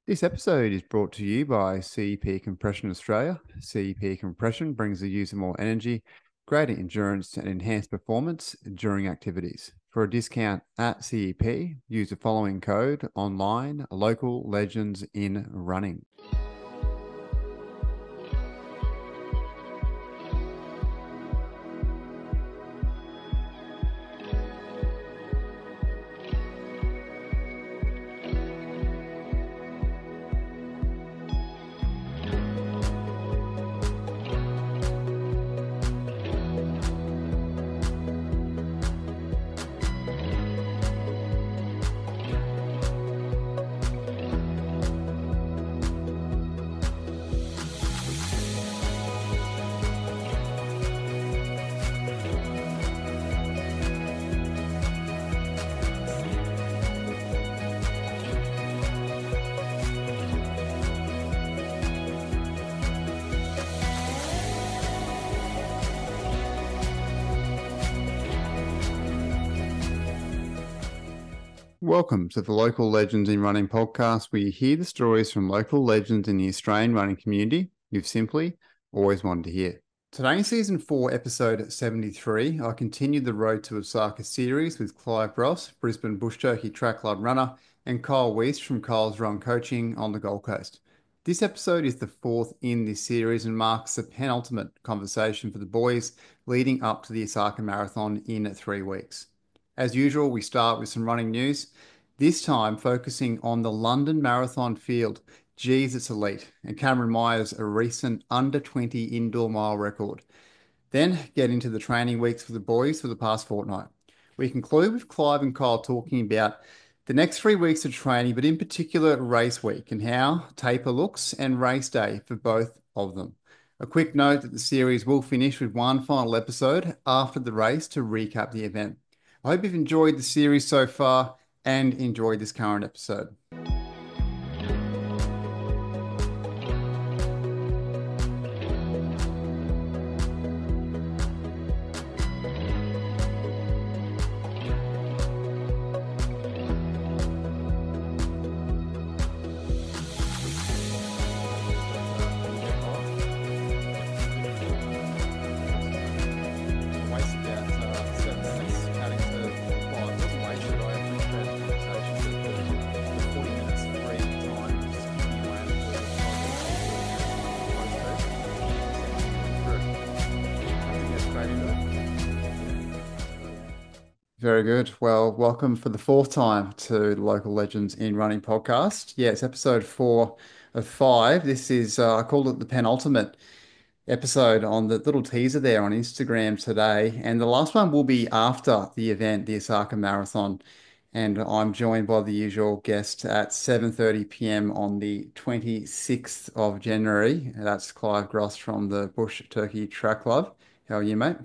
This episode is brought to you by CEP Compression Australia. CEP Compression brings the user more energy, greater endurance, and enhanced performance during activities. For a discount at CEP, use the following code online: Local Legends in Running. Welcome to the Local Legends in Running podcast, where you hear the stories from local legends in the Australian running community you've simply always wanted to hear. Today, in Season 4, Episode 73, I continued the Road to Osaka series with Clive Ross, Brisbane Bush Turkey Track Club runner, and Kyle Weiss from Kyle's Run Coaching on the Gold Coast. This episode is the fourth in this series and marks the penultimate conversation for the boys leading up to the Osaka Marathon in 3 weeks. As usual, we start with some running news, this time focusing on the London Marathon field. Geez, it's elite, and Cameron Myers, a recent under 20 indoor mile record. Then get into the training weeks for the boys for the past fortnight. We conclude with Clive and Kyle talking about the next 3 weeks of training, but in particular race week and how taper looks and race day for both of them. A quick note that the series will finish with one final episode after the race to recap the event. I hope you've enjoyed the series so far and enjoyed this current episode. Very good. Well, welcome for the fourth time to the Local Legends in Running podcast. Yeah, it's episode 4 of 5. This is, I called it the penultimate episode on the little teaser there on Instagram today. And the last one will be after the event, the Osaka Marathon. And I'm joined by the usual guest at 7:30 p.m. on the 26th of January. That's Clive Gross from the Bush Turkey Track Club. How are you, mate?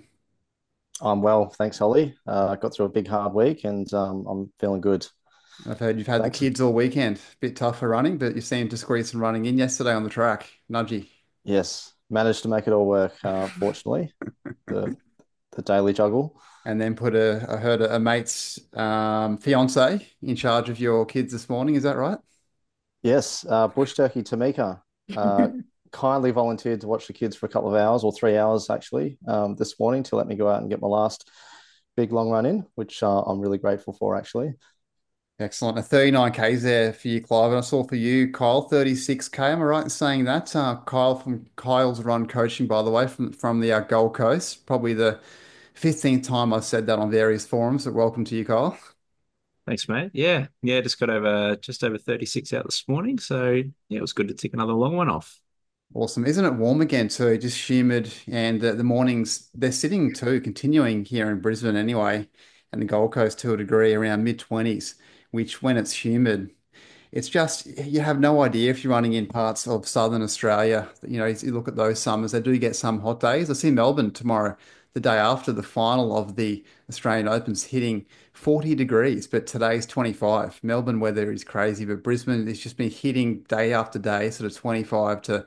I'm well, thanks, Holly. I got through a big hard week and I'm feeling good. I've heard you've had the Thanks. kids all weekend. Bit tough for running, but you seemed to squeeze some running in yesterday on the track. Nudgy. Yes, managed to make it all work, fortunately. The the daily juggle. And then I heard a mate's fiance in charge of your kids this morning. Is that right? Yes, Bush Turkey Tamika uh, kindly volunteered to watch the kids for a couple of hours or 3 hours actually this morning to let me go out and get my last big long run in, which I'm really grateful for actually. Excellent. A 39 Ks there for you, Clive. And I saw for you, Kyle, 36 K. Am I right in saying that? Kyle from Kyle's Run Coaching, by the way, from the Gold Coast. Probably the 15th time I've said that on various forums. So welcome to you, Kyle. Thanks, mate. Yeah, just over 36 out this morning. So yeah, it was good to tick another long one off. Awesome. Isn't it warm again too? Just humid, and the mornings they're sitting too, continuing here in Brisbane anyway, and the Gold Coast to a degree around mid 20s, which when it's humid, it's just you have no idea if you're running in parts of southern Australia. You look at those summers, they do get some hot days. I see Melbourne tomorrow, the day after the final of the Australian Opens, hitting 40 degrees, but today's 25. Melbourne weather is crazy, but Brisbane has just been hitting day after day, sort of 25 to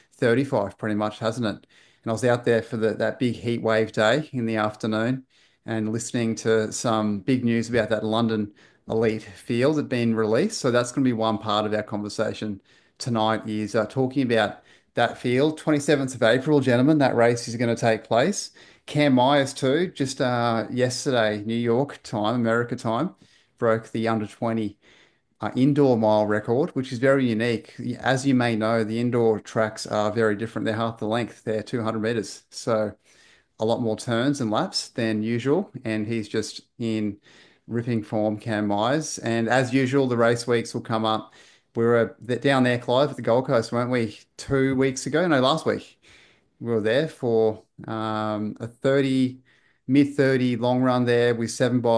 35 pretty much, hasn't it? And I was out there for that big heat wave day in the afternoon and listening to some big news about that London elite field had been released. So that's going to be one part of our conversation tonight is talking about that field. 27th of April, gentlemen, that race is going to take place. Cam Myers too, just yesterday, New York time, America time, broke the under 20 indoor mile record, which is very unique. As you may know, the indoor tracks are very different. They're half the length. They're 200 meters. So a lot more turns and laps than usual, and he's just in ripping form, Cam Myers. And as usual, the race weeks will come up. We were down there, Clive, at the Gold Coast, weren't we? 2 weeks ago? No, last week. We were there for a 30, mid 30 long run there with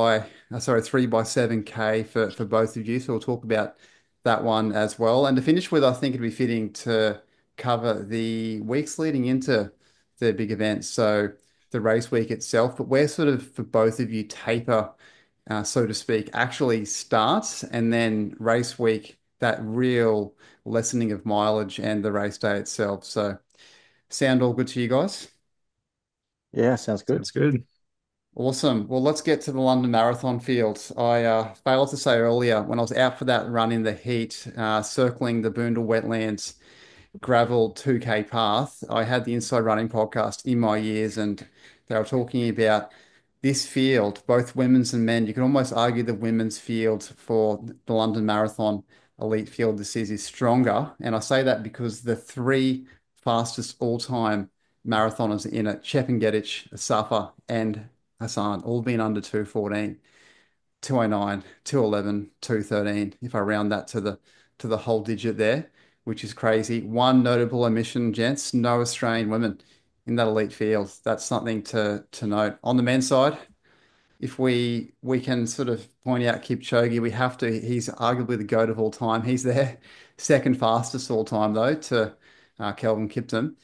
3 by 7K for both of you. So we'll talk about that one as well. And to finish with, I think it'd be fitting to cover the weeks leading into the big events. So the race week itself, but where sort of for both of you taper, so to speak, actually starts, and then race week, that real lessening of mileage and the race day itself. So sound all good to you guys? Yeah, sounds good. Sounds good. Awesome. Well, let's get to the London Marathon field. I failed to say earlier when I was out for that run in the heat, circling the Boondall wetlands gravel 2K path, I had the Inside Running podcast in my ears, and they were talking about this field, both women's and men. You can almost argue the women's field for the London Marathon elite field this is stronger. And I say that because the three fastest all-time marathoners in it, Chepngetich, Safa, and Hassan, all been under 2:14. 209, 211, 213, if I round that to the whole digit there, which is crazy. One notable omission, gents, no Australian women in that elite field. That's something to note. On the men's side, if we can sort of point out Kipchoge, we have to. He's arguably the GOAT of all time. He's their second fastest all time though to Kelvin Kiptum.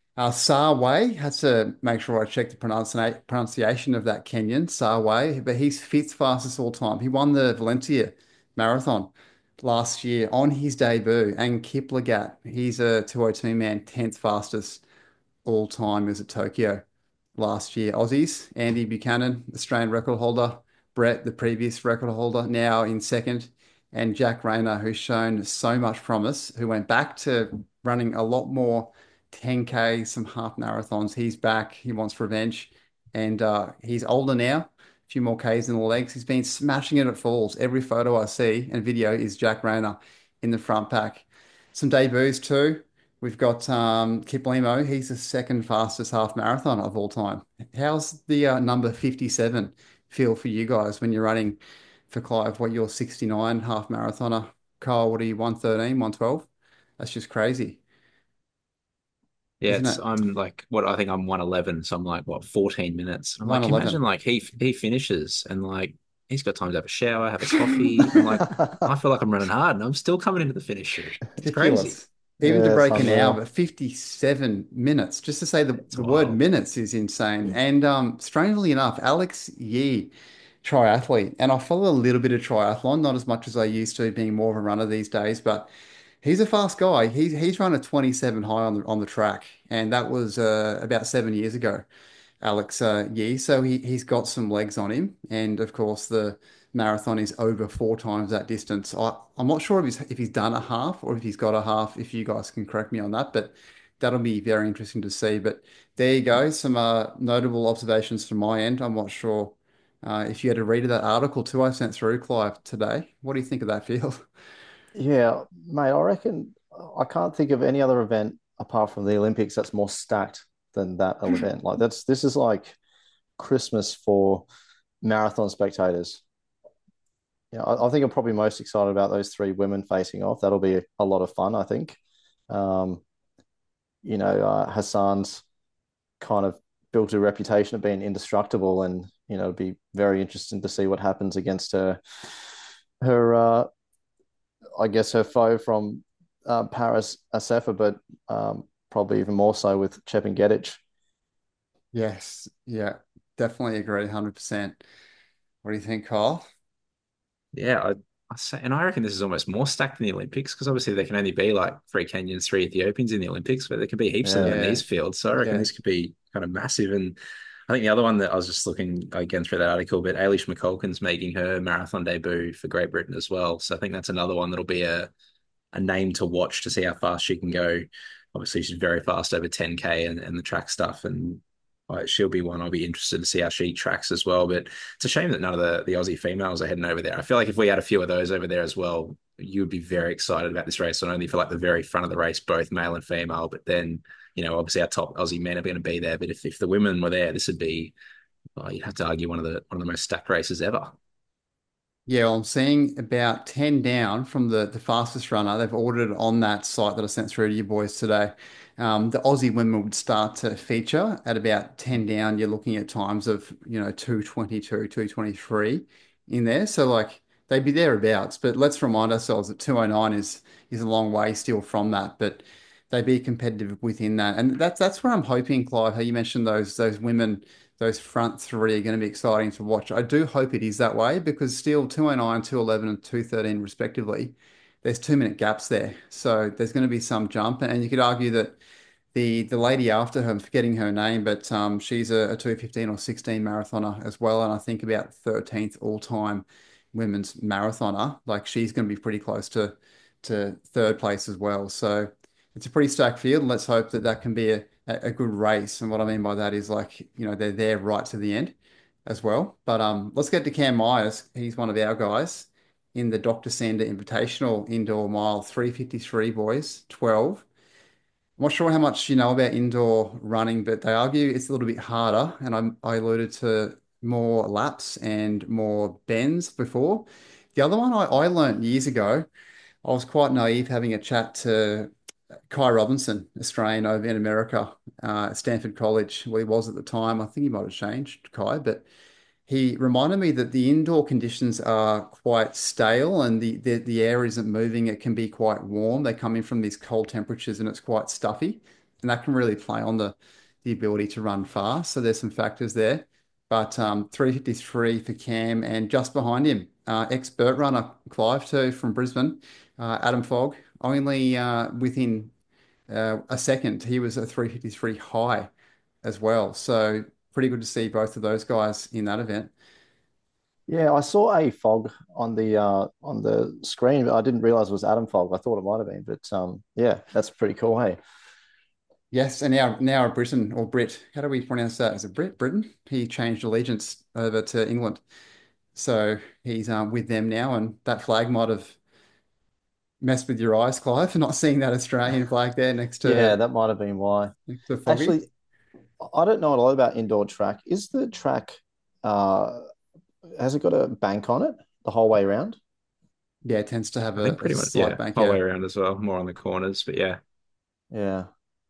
Sarway, had to make sure I checked the pronunciation of that Kenyan, Sarway, but he's fifth fastest all time. He won the Valencia Marathon last year on his debut. And Kiplagat, he's a 202 man, 10th fastest all time. Is at Tokyo last year. Aussies, Andy Buchanan, Australian record holder, Brett, the previous record holder, now in second, and Jack Rayner, who's shown so much promise, who went back to running a lot more 10K, some half marathons. He's back. He wants revenge, and he's older now. A few more Ks in the legs. He's been smashing it at falls. Every photo I see and video is Jack Rayner in the front pack. Some debuts too. We've got Kip Limo. He's the second fastest half marathon of all time. How's the number 57 feel for you guys when you're running for Clive? What, you're 69 half marathoner? Kyle, what are you, 113, 112? That's just crazy, Yeah, isn't it's it? I'm like what I think I'm 111, so I'm like what 14 minutes. I'm like, imagine 111. like he finishes and like he's got time to have a shower, have a coffee. I'm like, I feel like I'm running hard and I'm still coming into the finish. It's crazy. Ridiculous. Even to Yeah, it's break an hour, unreal. but 57 minutes. Just to say It's the word wild. minutes is insane. And strangely enough, Alex Yee, triathlete, and I follow a little bit of triathlon, not as much as I used to, being more of a runner these days, but he's a fast guy. He's run a 27 high on the track, and that was about 7 years ago. Alex Yee. So he's got some legs on him, and of course the marathon is over 4 times that distance. I'm not sure if he's done a half or if he's got a half. If you guys can correct me on that, but that'll be very interesting to see. But there you go, some notable observations from my end. I'm not sure if you had a read of that article too I sent through, Clive, today. What do you think of that field? Yeah, mate, I reckon I can't think of any other event apart from the Olympics that's more stacked than that event. Like this is like Christmas for marathon spectators. Yeah, I think I'm probably most excited about those three women facing off. That'll be a lot of fun, I think. Um, Hassan's kind of built a reputation of being indestructible, and it'd be very interesting to see what happens against her I guess her foe from Paris Asafa, but probably even more so with Chepngetich. Yes, yeah, definitely agree 100%. What do you think, Kyle? Yeah, I say, and I reckon this is almost more stacked than the Olympics because obviously there can only be like three Kenyans, three Ethiopians in the Olympics, but there can be heaps of them in Yeah, Yeah, these fields. So I reckon yeah. this could be kind of massive. And I think the other one that I was just looking again through that article, but Ailish McCulkin's making her marathon debut for Great Britain as well. So I think that's another one that'll be a name to watch to see how fast she can go. Obviously, she's very fast over 10K and the track stuff, and she'll be one I'll be interested to see how she tracks as well. But it's a shame that none of the Aussie females are heading over there. I feel like if we had a few of those over there as well, you would be very excited about this race, not only for like the very front of the race, both male and female, but then, obviously our top Aussie men are going to be there. But if the women were there, this would be, you'd have to argue one of the most stacked races ever. Yeah, well, I'm seeing about 10 down from the fastest runner. They've ordered it on that site that I sent through to you boys today. The Aussie women would start to feature at about 10 down. You're looking at times of, 222, 223 in there. So like they'd be thereabouts. But let's remind ourselves that 209 is a long way still from that. But they'd be competitive within that. And that's where I'm hoping, Clive, how you mentioned those women, those front three are going to be exciting to watch. I do hope it is that way because still 209, 211, and 213 respectively, there's 2 minute gaps there. So there's going to be some jump. And you could argue that the lady after her, I'm forgetting her name, but she's a 215 or 16 marathoner as well. And I think about 13th all time women's marathoner. Like she's going to be pretty close to third place as well. So it's a pretty stacked field. And let's hope that that can be a good race. And what I mean by that is like, they're there right to the end as well. But let's get to Cam Myers. He's one of our guys in the Dr. Sander Invitational Indoor Mile 353 boys, 12. I'm not sure how much you know about indoor running, but they argue it's a little bit harder. And I alluded to more laps and more bends before. The other one I learned years ago, I was quite naive having a chat to Kai Robinson, Australian over in America, at Stanford College. Well, he was at the time. I think he might have changed, Kai, but he reminded me that the indoor conditions are quite stale and the air isn't moving. It can be quite warm. They come in from these cold temperatures and it's quite stuffy. And that can really play on the ability to run fast. So there's some factors there. But 353 for Cam and just behind him, ex-Burt runner Clive too from Brisbane, Adam Fogg, only within a second. He was a 353 high as well. So pretty good to see both of those guys in that event. Yeah, I saw a fog on the screen, but I didn't realize it was Adam Fogg. I thought it might have been, but yeah, that's pretty cool. Hey, Yes, and now Britain or Brit, how do we pronounce that? Is it Brit? Britain? He changed allegiance over to England. So he's with them now, and that flag might have messed with your eyes, Clive, for not seeing that Australian flag there yeah, that might have been why. next to Foggy. Actually, I don't know a lot about indoor track. Is the track uh has it got a bank on it the whole way around? Yeah, it tends to have I think a pretty much, slight yeah, bank, whole yeah. way around as well, more on the corners, but yeah. Yeah.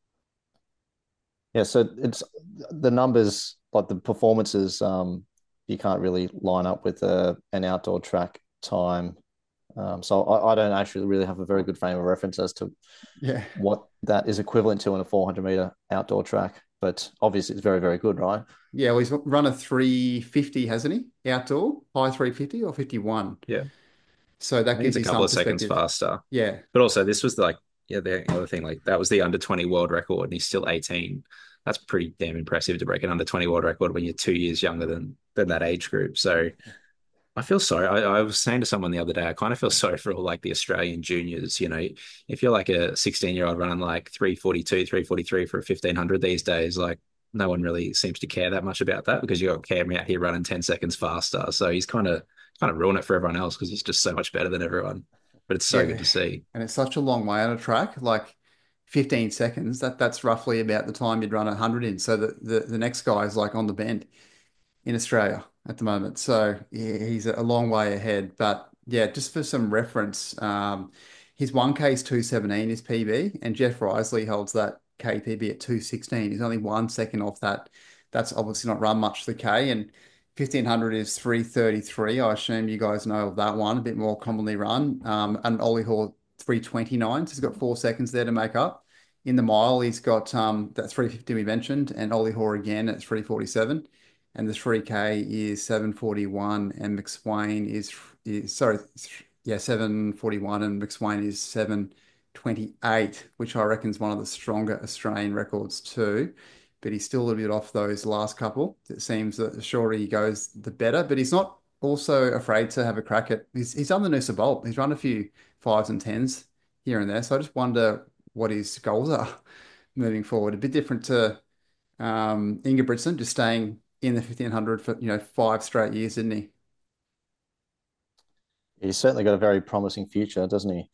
Yeah, so it's the numbers, like the performances, you can't really line up with an outdoor track time. So I don't actually really have a very good frame of reference as to Yeah. what that is equivalent to in a 400-meter outdoor track. But obviously, it's very, very good, right? Yeah, well, he's run a 350, hasn't he? Outdoor, high 350 or 51. Yeah. So I that think it's gives a you couple some of seconds perspective. faster. Yeah. But also, this was like, yeah, the other thing, like that was the under 20 world record, and he's still 18. That's pretty damn impressive to break an under 20 world record when you're 2 years younger than that age group. So I feel sorry. I was saying to someone the other day, I kind of feel sorry for all like the Australian juniors. If you're like a 16-year-old running like 342, 343 for a 1500 these days, like no one really seems to care that much about that because you got Cam out here running 10 seconds faster. So he's kind of ruined it for everyone else because he's just so much better than everyone. But it's so good Yeah. to see. And it's such a long way on a track, like 15 seconds. That's roughly about the time you'd run 100 in. So the next guy is like on the bend in Australia at the moment. So yeah, he's a long way ahead. But yeah, just for some reference, his 1K is 217 is PB, and Jeff Risley holds that KPB at 216. He's only 1 second off that. That's obviously not run much the K, and 1500 is 333. I assume you guys know of that one, a bit more commonly run. And Ollie Hall 329. So he's got 4 seconds there to make up. In the mile, he's got that 350 we mentioned, and Ollie Hoare again at 347 and the 3K is 741 and McSwain is sorry, yeah, 741 and McSwain is 728, which I reckon is one of the stronger Australian records too. but he's still a little bit off those last couple. It seems that the shorter he goes, the better. But he's not also afraid to have a crack at. He's done the Noosa Bolt. He's run a few fives and tens here and there. So I just wonder what his goals are moving forward. A bit different to Ingebrigtsen, just staying in the 1500 for 5 straight years, didn't he? He's certainly got a very promising future, doesn't he?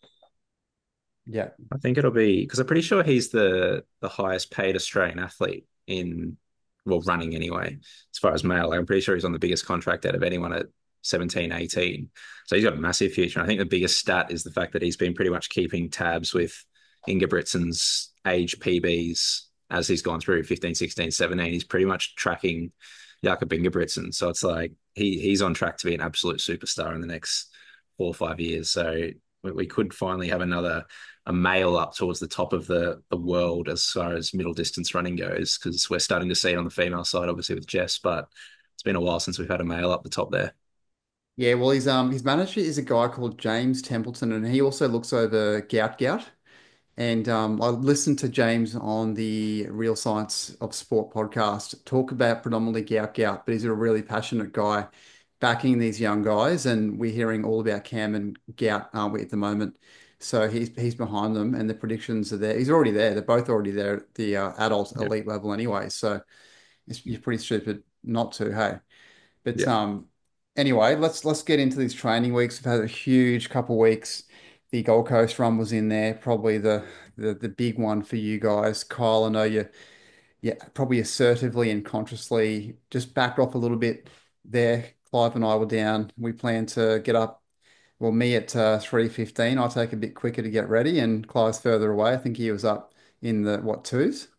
Yeah. I think it'll be because I'm pretty sure he's the highest paid Australian athlete in, well, running anyway, as far as male. I'm pretty sure he's on the biggest contract out of anyone at 17, 18. So he's got a massive future. And I think the biggest stat is the fact that he's been pretty much keeping tabs with Ingebrigtsen's age PBs as he's gone through 15, 16, 17. He's pretty much tracking Jakob Ingebrigtsen. So it's like he's on track to be an absolute superstar in the next 4 or 5 years. So we could finally have a male up towards the top of the world as far as middle distance running goes, because we're starting to see it on the female side, obviously with Jess, but it's been a while since we've had a male up the top there. Yeah, well, his manager is a guy called James Templeton, and he also looks over Gout. And I listened to James on the Real Science of Sport podcast talk about predominantly Gout, but he's a really passionate guy backing these young guys, and we're hearing all about Cam and Gout, aren't we, at the moment? So he's behind them, and the predictions are there. He's already there. They're both already there at the adult Yeah. elite level anyway. So you're pretty stupid not to, hey. But Yeah. anyway, let's get into these training weeks. We've had a huge couple of weeks. The Gold Coast run was in there, probably the big one for you guys. Kyle, I know you probably assertively and consciously just backed off a little bit there. Clive and I were down. We plan to get up. Well, me at 3:15. I'll take a bit quicker to get ready, and Clive's further away. I think he was up in the what twos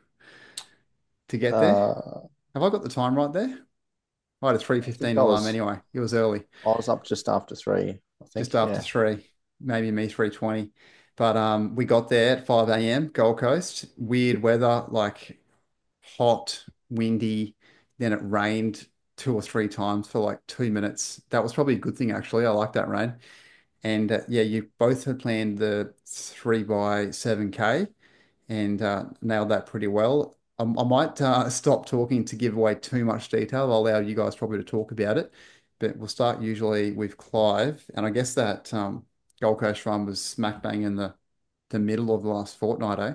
to get there. Uh, Have I got the time right there? I had a three I think fifteen alarm anyway. It was early, I was up just after 3, I just think. after Yeah. three, maybe me 3:20. But we got there at 5 a.m. Gold Coast. Weird weather, like hot, windy. Then it rained 2 or 3 times for like 2 minutes. That was probably a good thing, actually. I like that rain. And yeah, you both had planned the 3 by 7K and nailed that pretty well. I might stop talking to give away too much detail. I'll allow you guys probably to talk about it, but we'll start usually with Clive. And I guess that Gold Coast run was smack bang in the middle of the last fortnight, eh?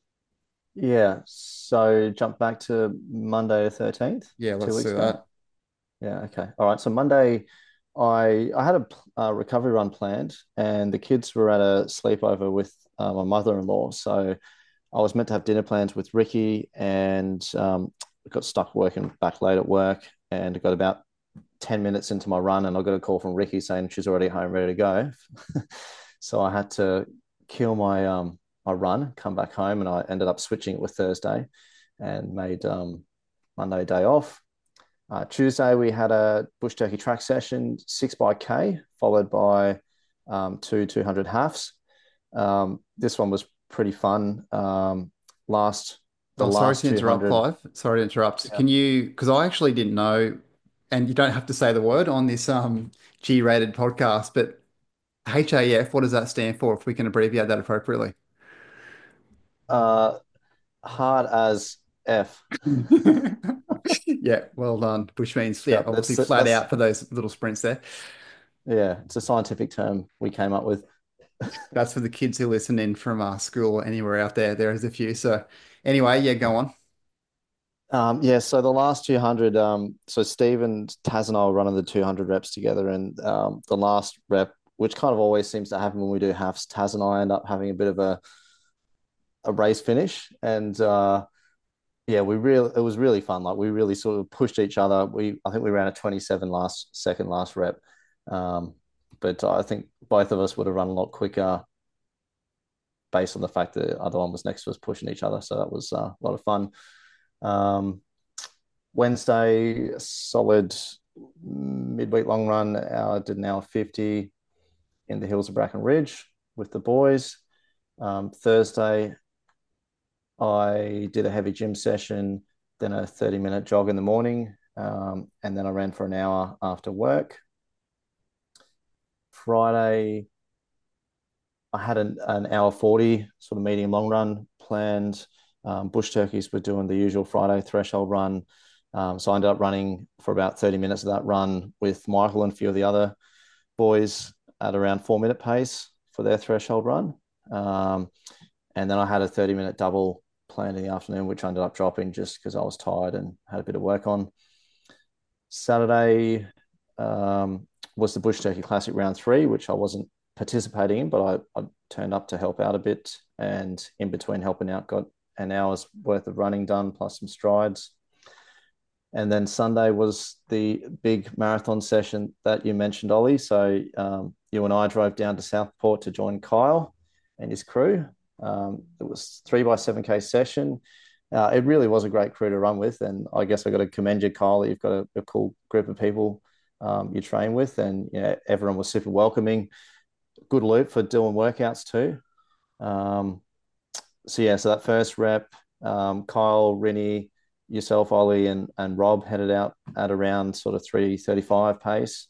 Yeah. So jump back to Monday the 13th, Yeah, two let's weeks do ago. that. Yeah. Okay. All right. So Monday, I had a recovery run planned, and the kids were at a sleepover with my mother-in-law. So I was meant to have dinner plans with Ricky, and got stuck working back late at work, and got about 10 minutes into my run, and I got a call from Ricky saying she's already home, ready to go. So I had to kill my run, come back home, and I ended up switching it with Thursday, and made Monday day off. Tuesday we had a bush turkey track session, 6 by K, followed by two 200 halves. This one was pretty fun. Last the Oh, sorry last to interrupt, 200. Clive. Sorry to interrupt. Yeah. Can you, because I actually didn't know, and you don't have to say the word on this G-rated podcast, but HAF, what does that stand for if we can abbreviate that appropriately? Uh, Hard as F. Yeah, well done. Which means, yeah, Yeah, obviously flat that's out for those little sprints there. yeah, it's a scientific term we came up with. That's for the kids who listen in from school or anywhere out there. There is a few. So anyway, yeah, go on. Yeah, so the last 200, so Steve and Taz and I were running the 200 reps together, and the last rep, which kind of always seems to happen when we do halves, Taz and I end up having a bit of a race finish, and yeah, it was really fun. Like we really sort of pushed each other. I think we ran a 27 last rep, um, but I think both of us would have run a lot quicker based on the fact that the other one was next to us pushing each other. So that was a lot of fun. Um, Wednesday, solid midweek long run. I did an hour 50 in the hills of Bracken Ridge with the boys. Thursday, I did a heavy gym session, then a 30-minute jog in the morning, and then I ran for an hour after work. Friday, I had an hour 40 sort of medium long run planned. Bush turkeys were doing the usual Friday threshold run. So I ended up running for about 30 minutes of that run with Michael and a few of the other boys at around 4 minute pace for their threshold run. And then I had a 30-minute double planned in the afternoon, which I ended up dropping just because I was tired and had a bit of work on. Saturday was the Bush Turkey Classic round 3, which I wasn't participating in, but I turned up to help out a bit. And in between helping out, got an hour's worth of running done, plus some strides. And then Sunday was the big marathon session that you mentioned, Ollie. So you and I drove down to Southport to join Kyle and his crew. It was 3x7K session. It really was a great crew to run with. And I guess I got to commend you, Kyle, that you've got a cool group of people you train with. And everyone was super welcoming. Good loop for doing workouts too. So that first rep, Kyle, Rinny, yourself, Ollie, and Rob headed out at around sort of 3:35 pace.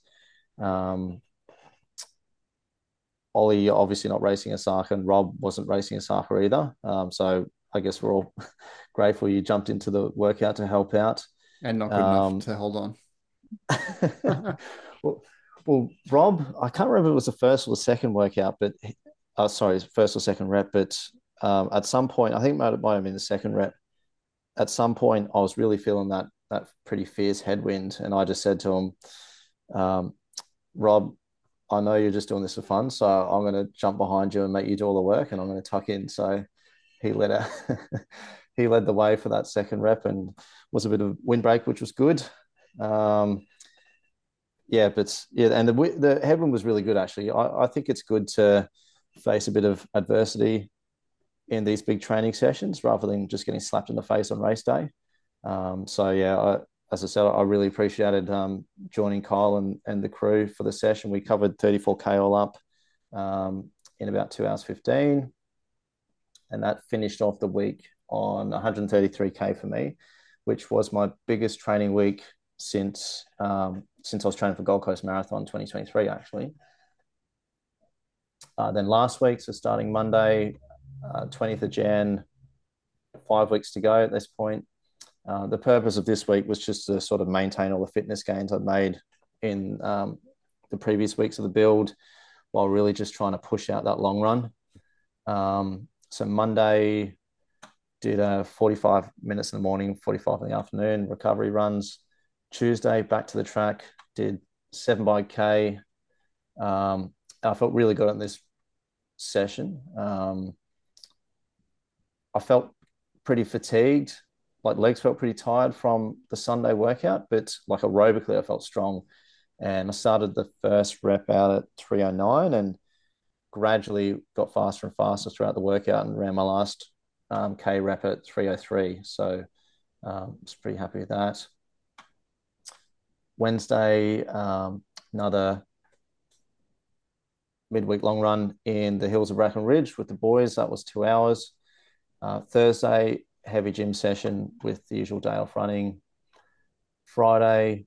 Ollie obviously not racing Osaka, and Rob wasn't racing Osaka either. So I guess we're all grateful you jumped into the workout to help out. And not good enough to hold on. well, Rob, I can't remember if it was the first or the second workout, but first or second rep. But at some point, I think it might have been the second rep. At some point, I was really feeling that pretty fierce headwind, and I just said to him, Rob, I know you're just doing this for fun, so I'm going to jump behind you and make you do all the work, and I'm going to tuck in. So he led the way for that second rep, and was a bit of windbreak, which was good. And the headwind was really good actually. I think it's good to face a bit of adversity in these big training sessions rather than just getting slapped in the face on race day. As I said, I really appreciated joining Kyle and the crew for the session. We covered 34K all up in about 2 hours 15. And that finished off the week on 133K for me, which was my biggest training week since I was training for Gold Coast Marathon 2023, actually. Then last week, so starting Monday, 20th of Jan, 5 weeks to go at this point. The purpose of this week was just to sort of maintain all the fitness gains I'd made in the previous weeks of the build, while really just trying to push out that long run. So Monday, did 45 minutes in the morning, 45 in the afternoon, recovery runs. Tuesday, back to the track, did 7 by K. I felt really good on this session. I felt pretty fatigued, like legs felt pretty tired from the Sunday workout, but like aerobically, I felt strong. And I started the first rep out at 3:09 and gradually got faster and faster throughout the workout and ran my last K rep at 3:03. So I was pretty happy with that. Wednesday, another midweek long run in the hills of Bracken Ridge with the boys. That was 2 hours. Thursday, heavy gym session with the usual day off running. Friday.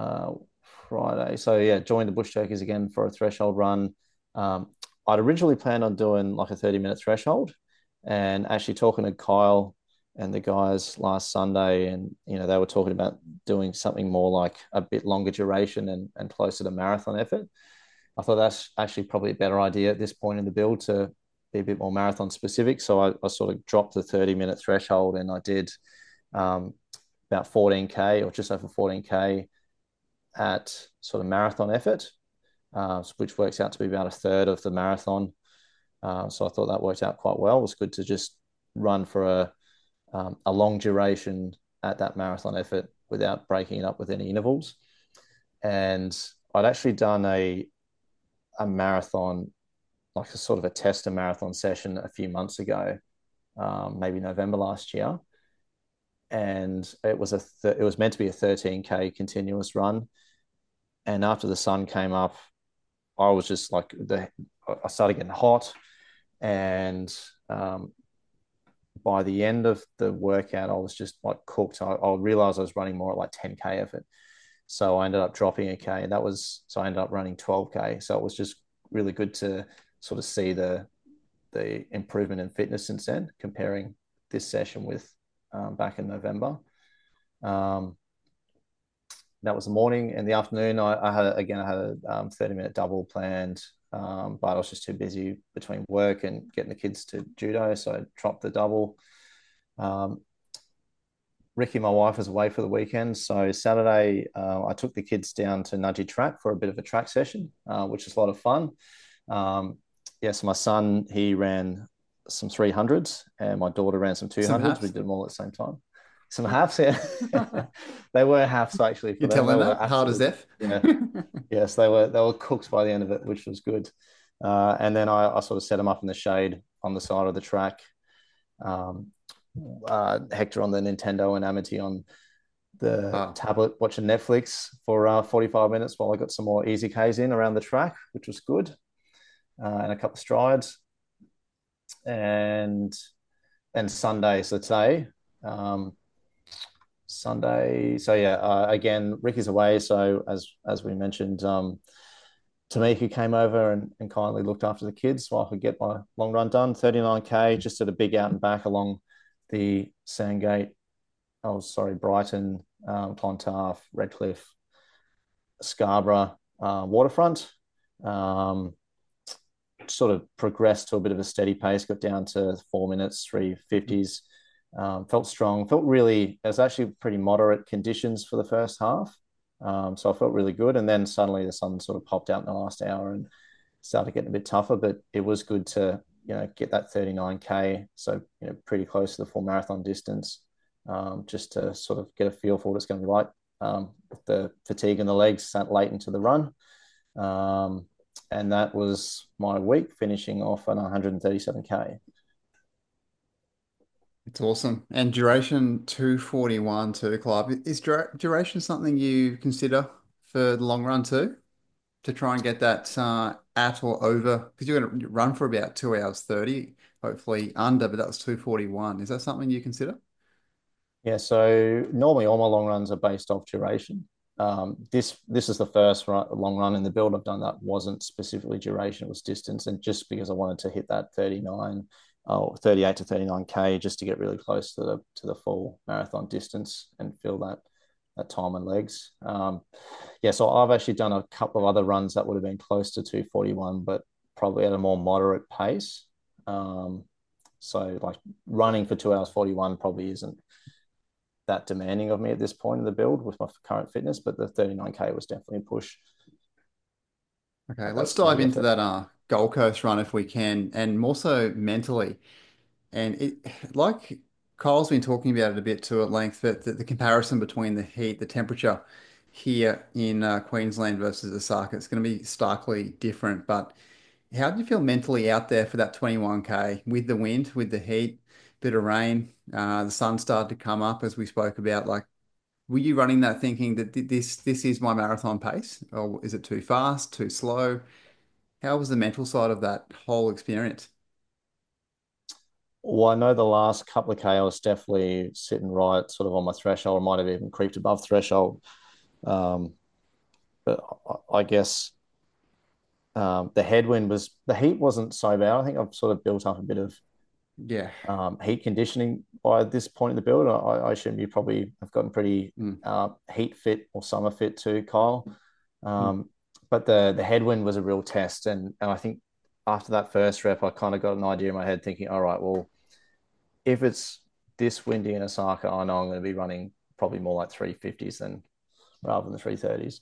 So yeah, joined the Bush Turkeys again for a threshold run. I'd originally planned on doing like a 30-minute threshold, and actually talking to Kyle and the guys last Sunday, and they were talking about doing something more like a bit longer duration and closer to marathon effort. I thought that's actually probably a better idea at this point in the build to be a bit more marathon specific. So I sort of dropped the 30-minute threshold, and I did about 14K or just over 14K at sort of marathon effort, which works out to be about a third of the marathon. So I thought that worked out quite well. It was good to just run for a long duration at that marathon effort without breaking it up with any intervals. And I'd actually done a marathon, like a sort of a tester marathon session a few months ago, maybe November last year. And it was meant to be a 13K continuous run. And after the sun came up, I was just like, I started getting hot. And by the end of the workout, I was just like cooked. I realized I was running more at like 10K effort. So I ended up dropping a K, and I ended up running 12K. So it was just really good to sort of see the improvement in fitness since then, comparing this session with back in November. That was the morning. In the afternoon, I had a 30-minute double planned, but I was just too busy between work and getting the kids to judo, so I dropped the double. Ricky, my wife, was away for the weekend, so Saturday I took the kids down to Nudgee Track for a bit of a track session, which was a lot of fun. So my son, he ran some 300s, and my daughter ran some 200s. We did them all at the same time. Some halves, yeah. They were halves actually. You're telling that hard as F. Yeah. Yes, they were cooked by the end of it, which was good. And then I sort of set them up in the shade on the side of the track. Hector on the Nintendo and Amity on the tablet watching Netflix for 45 minutes while I got some more easy Ks in around the track, which was good, and a couple of strides. And Sunday, so today. Sunday. So yeah, again, Ricky's away. So as we mentioned, Tamika came over and kindly looked after the kids so I could get my long run done. 39K, just at a big out and back along the Sandgate. Brighton, Clontarf, Redcliffe, Scarborough waterfront. Sort of progressed to a bit of a steady pace, got down to 4 minutes, 3:50s. Felt strong, it was actually pretty moderate conditions for the first half. So I felt really good. And then suddenly the sun sort of popped out in the last hour and started getting a bit tougher, but it was good to, get that 39K. So, pretty close to the full marathon distance, just to sort of get a feel for what it's going to be like, with the fatigue in the legs that late into the run. And that was my week, finishing off on 137K. It's awesome. And duration 2:41 too, Clive. Is duration something you consider for the long run too? To try and get that at or over? Because you're going to run for about 2 hours 30, hopefully under, but that was 2:41. Is that something you consider? Yeah, so normally all my long runs are based off duration. This is the first long run in the build I've done that wasn't specifically duration, it was distance. And just because I wanted to hit that 38 to 39K just to get really close to the full marathon distance and feel that time and legs. So I've actually done a couple of other runs that would have been close to 2:41, but probably at a more moderate pace. So like running for 2 hours 41 probably isn't that demanding of me at this point in the build with my current fitness, but the 39K was definitely a push. Okay, let's dive into that Gold Coast run if we can, and more so mentally. And like Kyle's been talking about it a bit too at length, but the comparison between the heat, the temperature here in Queensland versus Osaka, it's going to be starkly different. But how do you feel mentally out there for that 21K with the wind, with the heat, bit of rain, the sun started to come up as we spoke about? Like, were you running that thinking that this is my marathon pace, or is it too fast, too slow? How was the mental side of that whole experience? Well, I know the last couple of K, I was definitely sitting right sort of on my threshold. I might have even creeped above threshold. But I guess the heat wasn't so bad. I think I've sort of built up a bit of Yeah. heat conditioning by this point in the build. I assume you probably have gotten pretty heat fit or summer fit too, Kyle. But the headwind was a real test. And I think after that first rep, I kind of got an idea in my head thinking, all right, well, if it's this windy in Osaka, I know I'm going to be running probably more like 350s rather than 330s.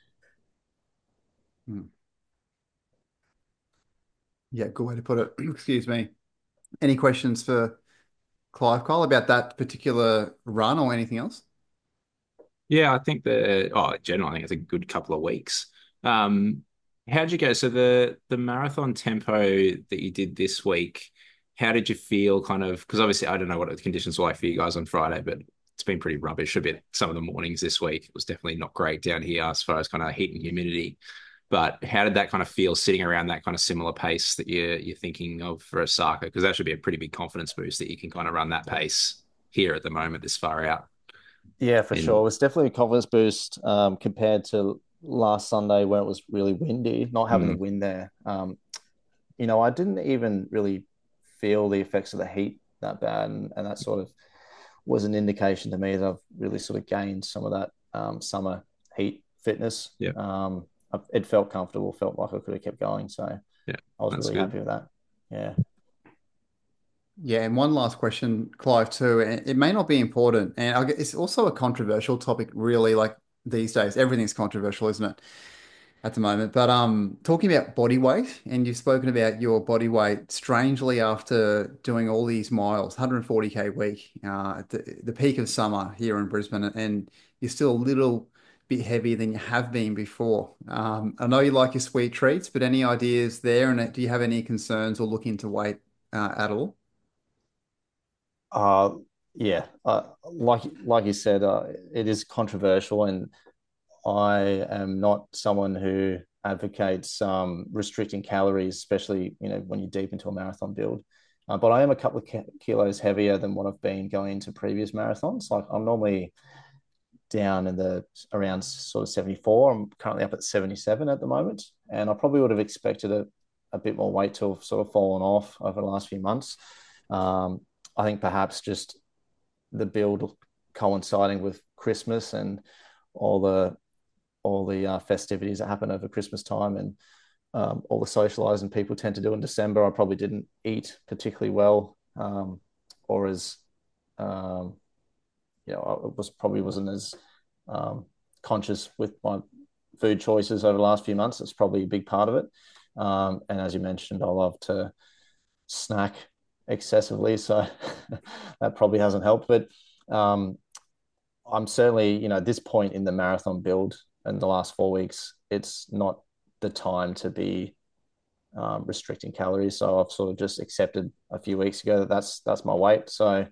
Yeah, good way to put it. Excuse me. Any questions for Clive, Kyle, about that particular run or anything else? Yeah, I think generally, I think it's a good couple of weeks. How'd you go? So the marathon tempo that you did this week, how did you feel kind of, because obviously I don't know what the conditions were like for you guys on Friday, but it's been pretty rubbish a bit some of the mornings this week. It was definitely not great down here as far as kind of heat and humidity. But how did that kind of feel sitting around that kind of similar pace that you're thinking of for Osaka? Because that should be a pretty big confidence boost that you can kind of run that pace here at the moment this far out. Yeah, for sure. It was definitely a confidence boost compared to last Sunday where it was really windy, not having the wind there. I didn't even really feel the effects of the heat that bad, and that sort of was an indication to me that I've really sort of gained some of that summer heat fitness. Yeah. It felt comfortable, felt like I could have kept going. So Yeah. I was That's really good. happy with that. Yeah. Yeah, and one last question, Clive, too. And it may not be important, and it's also a controversial topic, really. Like these days, everything's controversial, isn't it, at the moment? But talking about body weight, and you've spoken about your body weight strangely after doing all these miles, 140K week, at the peak of summer here in Brisbane, and you're still a little bit heavier than you have been before. I know you like your sweet treats, but any ideas there? And do you have any concerns or look into weight at all? Uh, yeah. Like you said, it is controversial, and I am not someone who advocates restricting calories, especially when you're deep into a marathon build. But I am a couple of kilos heavier than what I've been going into previous marathons. Like I'm normally down in the around sort of 74. I'm currently up at 77 at the moment, and I probably would have expected a bit more weight to have sort of fallen off over the last few months. Um, I think perhaps just the build coinciding with Christmas and all the festivities that happen over Christmas time, and all the socializing people tend to do in December. I probably didn't eat particularly well, or as um, I wasn't as conscious with my food choices over the last few months. It's probably a big part of it. And as you mentioned, I love to snack excessively, so that probably hasn't helped. But I'm certainly, at this point in the marathon build in the last 4 weeks, it's not the time to be restricting calories. So I've sort of just accepted a few weeks ago that that's my weight. So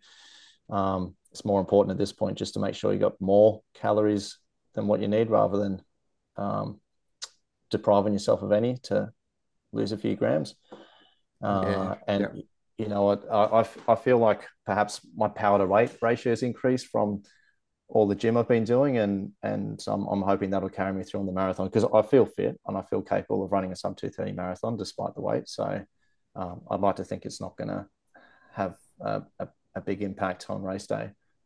it's more important at this point just to make sure you got more calories than what you need, rather than um, depriving yourself of any to lose a few grams. Yeah, And yeah. you know what, I feel like perhaps my power to weight ratio has increased from all the gym I've been doing, and I'm hoping that'll carry me through on the marathon, because I feel fit and I feel capable of running a sub 230 marathon despite the weight. So I'd like to think it's not going to have a big impact on race day.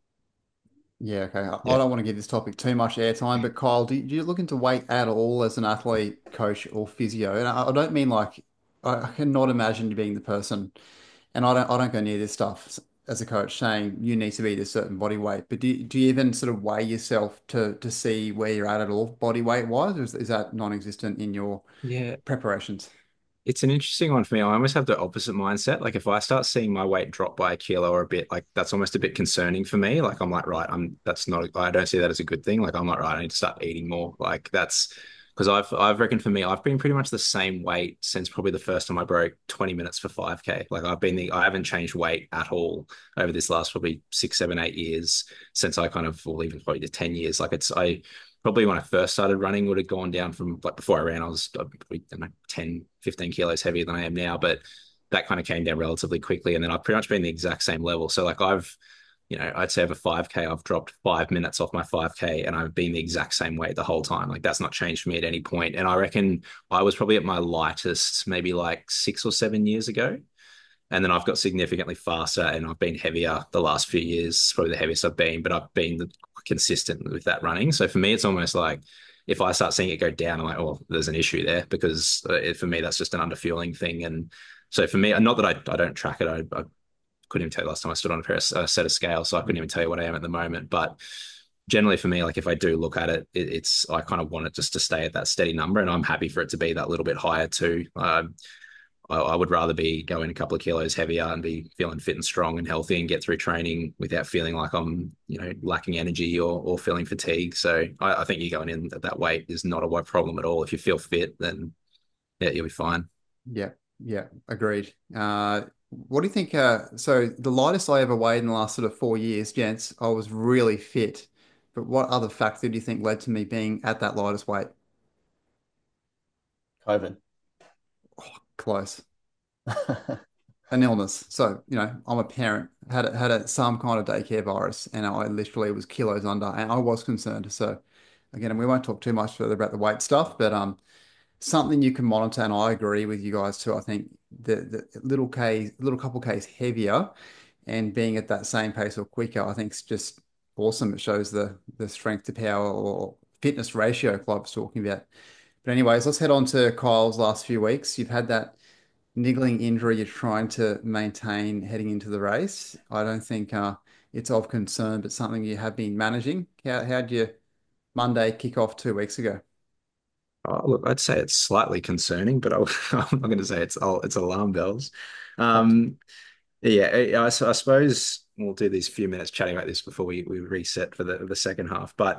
Yeah, okay. I Yeah. don't want to give this topic too much airtime, but Kyle, do you look into weight at all as an athlete, coach, or physio? And I don't mean like I cannot imagine you being the person, and I don't go near this stuff as a coach saying you need to be this certain body weight. But do you even sort of weigh yourself to see where you're at all body weight wise, or is that non-existent in your Yeah. preparations? It's an interesting one for me. I almost have the opposite mindset. Like if I start seeing my weight drop by a kilo or a bit, like that's almost a bit concerning for me. Like I'm like, right, that's not, I don't see that as a good thing. Like I'm like, right, I need to start eating more. Like that's because I've reckoned for me, I've been pretty much the same weight since probably the first time I broke 20 minutes for 5K. Like I haven't changed weight at all over this last probably 6, 7, 8 years since I kind of, well, even probably the 10 years. Like I probably when I first started running would have gone down from like before I ran, I was probably, I don't know, 10, 15 kilos heavier than I am now. But that kind of came down relatively quickly. And then I've pretty much been the exact same level. So like I'd say over 5K, I've dropped 5 minutes off my 5K and I've been the exact same weight the whole time. Like that's not changed for me at any point. And I reckon I was probably at my lightest maybe like 6 or 7 years ago. And then I've got significantly faster and I've been heavier the last few years, probably the heaviest I've been, but I've been consistent with that running. So for me, it's almost like if I start seeing it go down, I'm like, oh, there's an issue there because for me, that's just an underfueling thing. And so for me, not that I don't track it, I couldn't even tell you last time I stood on a set of scales, so I couldn't even tell you what I am at the moment. But generally for me, like if I do look at it, it's I kind of want it just to stay at that steady number, and I'm happy for it to be that little bit higher too. I would rather be going a couple of kilos heavier and be feeling fit and strong and healthy and get through training without feeling like I'm, lacking energy or feeling fatigue. So I think you going in at that weight is not a problem at all. If you feel fit, then yeah, you'll be fine. Yeah, yeah, agreed. What do you think? So the lightest I ever weighed in the last sort of 4 years, gents, I was really fit. But what other factor do you think led to me being at that lightest weight? COVID. Close. An illness. So, I'm a parent, had some kind of daycare virus, and I literally was kilos under, and I was concerned. So, again, and we won't talk too much further about the weight stuff, but something you can monitor, and I agree with you guys too. I think the little couple Ks heavier and being at that same pace or quicker, I think is just awesome. It shows the strength to power or fitness ratio Clive was talking about. But anyways, let's head on to Kyle's last few weeks. You've had that niggling injury you're trying to maintain heading into the race. I don't think it's of concern, but something you have been managing. How'd your Monday kick off 2 weeks ago? Oh, look, I'd say it's slightly concerning, but I'm not going to say it's alarm bells. Um, yeah, I suppose we'll do these few minutes chatting about this before we reset for the second half. But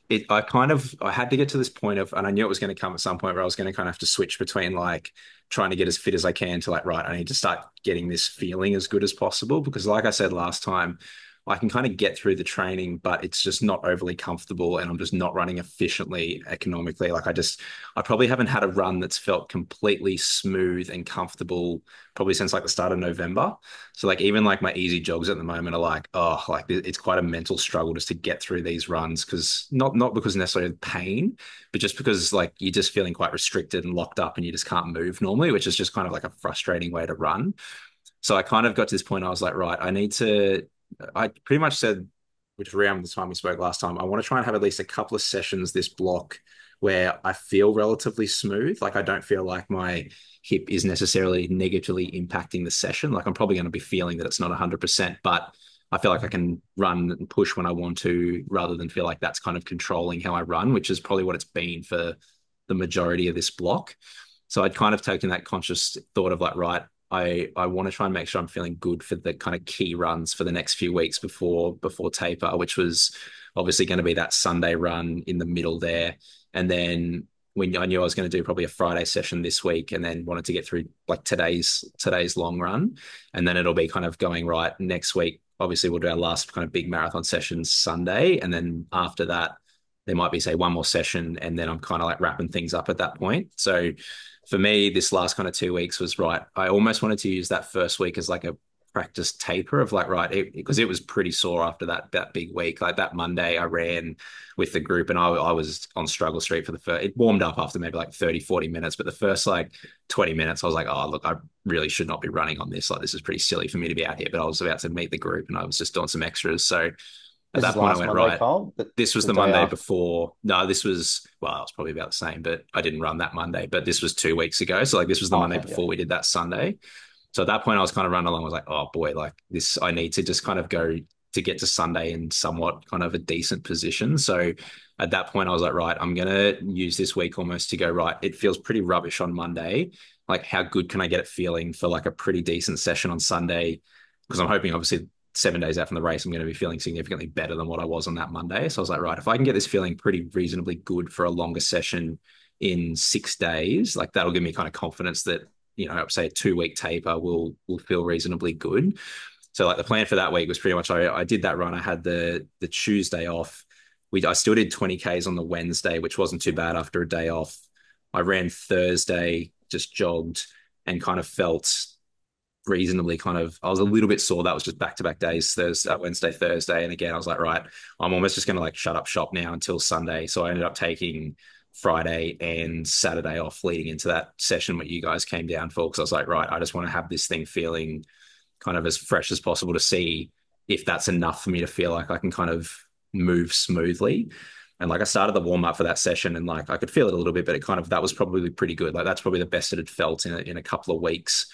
I had to get to this point of, and I knew it was going to come at some point where I was going to kind of have to switch between like trying to get as fit as I can to like, right, I need to start getting this feeling as good as possible because, like I said last time, I can kind of get through the training, but it's just not overly comfortable and I'm just not running efficiently, economically. I probably haven't had a run that's felt completely smooth and comfortable probably since like the start of November. So like even like my easy jogs at the moment are like, oh, like it's quite a mental struggle just to get through these runs because not because necessarily of pain, but just because like you're just feeling quite restricted and locked up and you just can't move normally, which is just kind of like a frustrating way to run. So I kind of got to this point, I was like, right, I pretty much said, which was around the time we spoke last time, I want to try and have at least a couple of sessions this block where I feel relatively smooth. Like I don't feel like my hip is necessarily negatively impacting the session. Like I'm probably going to be feeling that it's not 100%, but I feel like I can run and push when I want to rather than feel like that's kind of controlling how I run, which is probably what it's been for the majority of this block. So I'd kind of taken that conscious thought of like, right, I want to try and make sure I'm feeling good for the kind of key runs for the next few weeks before taper, which was obviously going to be that Sunday run in the middle there. And then when I knew I was going to do probably a Friday session this week and then wanted to get through like today's long run. And then it'll be kind of going right next week. Obviously, we'll do our last kind of big marathon session Sunday. And then after that, there might be, say, one more session. And then I'm kind of like wrapping things up at that point. So for me, this last kind of 2 weeks was right. I almost wanted to use that first week as like a practice taper of like, right, because it was pretty sore after that big week. Like that Monday, I ran with the group and I was on struggle street for the first, it warmed up after maybe like 30, 40 minutes, but the first like 20 minutes, I was like, oh, look, I really should not be running on this. Like, this is pretty silly for me to be out here, but I was about to meet the group and I was just doing some extras. So at This that is point, I last went, Monday, right, Carl. this was The the day Monday after. before. No, this was, well, it was probably about the same, but I didn't run that Monday, but this was 2 weeks ago. So like this was the Oh, Monday okay, yeah. before we did that Sunday. So at that point, I was kind of running along. I was like, oh boy, like this, I need to just kind of go to get to Sunday in somewhat kind of a decent position. So at that point, I was like, right, I'm going to use this week almost to go, right, it feels pretty rubbish on Monday. Like, how good can I get it feeling for like a pretty decent session on Sunday? Because I'm hoping, obviously, 7 days out from the race, I'm going to be feeling significantly better than what I was on that Monday. So I was like, right, if I can get this feeling pretty reasonably good for a longer session in 6 days, like that'll give me kind of confidence that, say a 2 week taper will feel reasonably good. So like the plan for that week was pretty much I did that run. I had the Tuesday off. I still did 20 Ks on the Wednesday, which wasn't too bad after a day off. I ran Thursday, just jogged and kind of felt reasonably I was a little bit sore. That was just back-to-back days, Thursday, Wednesday, Thursday. And again, I was like, right, I'm almost just going to like shut up shop now until Sunday. So I ended up taking Friday and Saturday off leading into that session what you guys came down for. Because I was like, right, I just want to have this thing feeling kind of as fresh as possible to see if that's enough for me to feel like I can kind of move smoothly. And like I started the warm up for that session and like I could feel it a little bit, but that was probably pretty good. Like that's probably the best it had felt in a couple of weeks.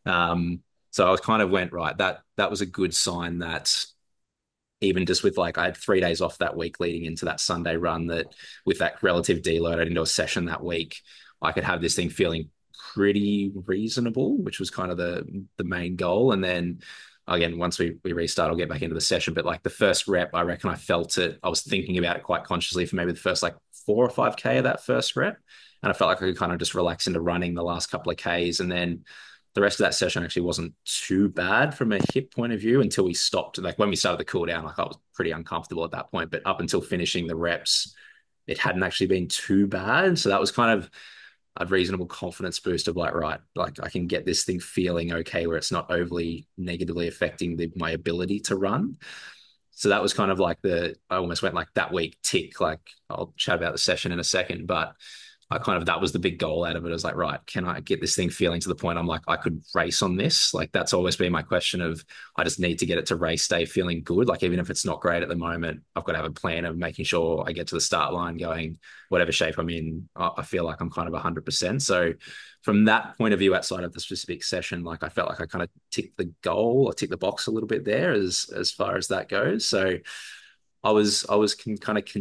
So I was kind of went, right, that was a good sign that even just with like I had 3 days off that week leading into that Sunday run, that with that relative deload, I didn't do a session that week, I could have this thing feeling pretty reasonable, which was kind of the main goal. And then again, once we restart, I'll get back into the session. But like the first rep, I reckon I felt it. I was thinking about it quite consciously for maybe the first like 4 or 5 K of that first rep. And I felt like I could kind of just relax into running the last couple of Ks. And then the rest of that session actually wasn't too bad from a hip point of view until we stopped. Like when we started the cool down, like I was pretty uncomfortable at that point, but up until finishing the reps, it hadn't actually been too bad. So that was kind of a reasonable confidence boost of like, right, like I can get this thing feeling okay where it's not overly negatively affecting my ability to run. So that was kind of like I almost went like that week tick, like I'll chat about the session in a second, but that was the big goal out of it. I was like, right, can I get this thing feeling to the point I'm like, I could race on this? Like, that's always been my question of, I just need to get it to race day feeling good. Like, even if it's not great at the moment, I've got to have a plan of making sure I get to the start line going, whatever shape I'm in, I feel like I'm kind of 100%. So from that point of view, outside of the specific session, like I felt like I kind of ticked the goal or ticked the box a little bit there as far as that goes. So I was kind of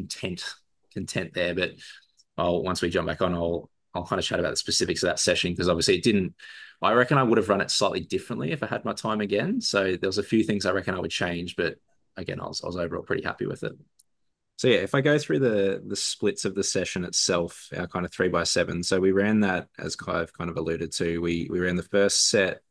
content there, but once we jump back on, I'll kind of chat about the specifics of that session, because obviously it didn't. I reckon I would have run it slightly differently if I had my time again. So there was a few things I reckon I would change, but again, I was overall pretty happy with it. So yeah, if I go through the splits of the session itself, our kind of 3x7. So we ran that, as I've kind of alluded to. We ran the first set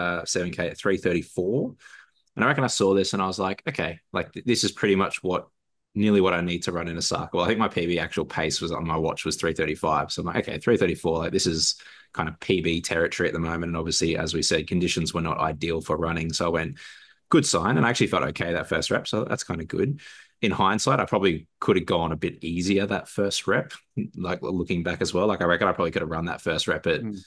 7K at 3:34. And I reckon I saw this and I was like, okay, like this is pretty much nearly what I need to run in Osaka. Well, I think my PB actual pace was on my watch was 3:35. So I'm like, okay, 3:34, like this is kind of PB territory at the moment. And obviously, as we said, conditions were not ideal for running. So I went, good sign. And I actually felt okay that first rep. So that's kind of good. In hindsight, I probably could have gone a bit easier that first rep, like looking back as well. Like I reckon I probably could have run that first rep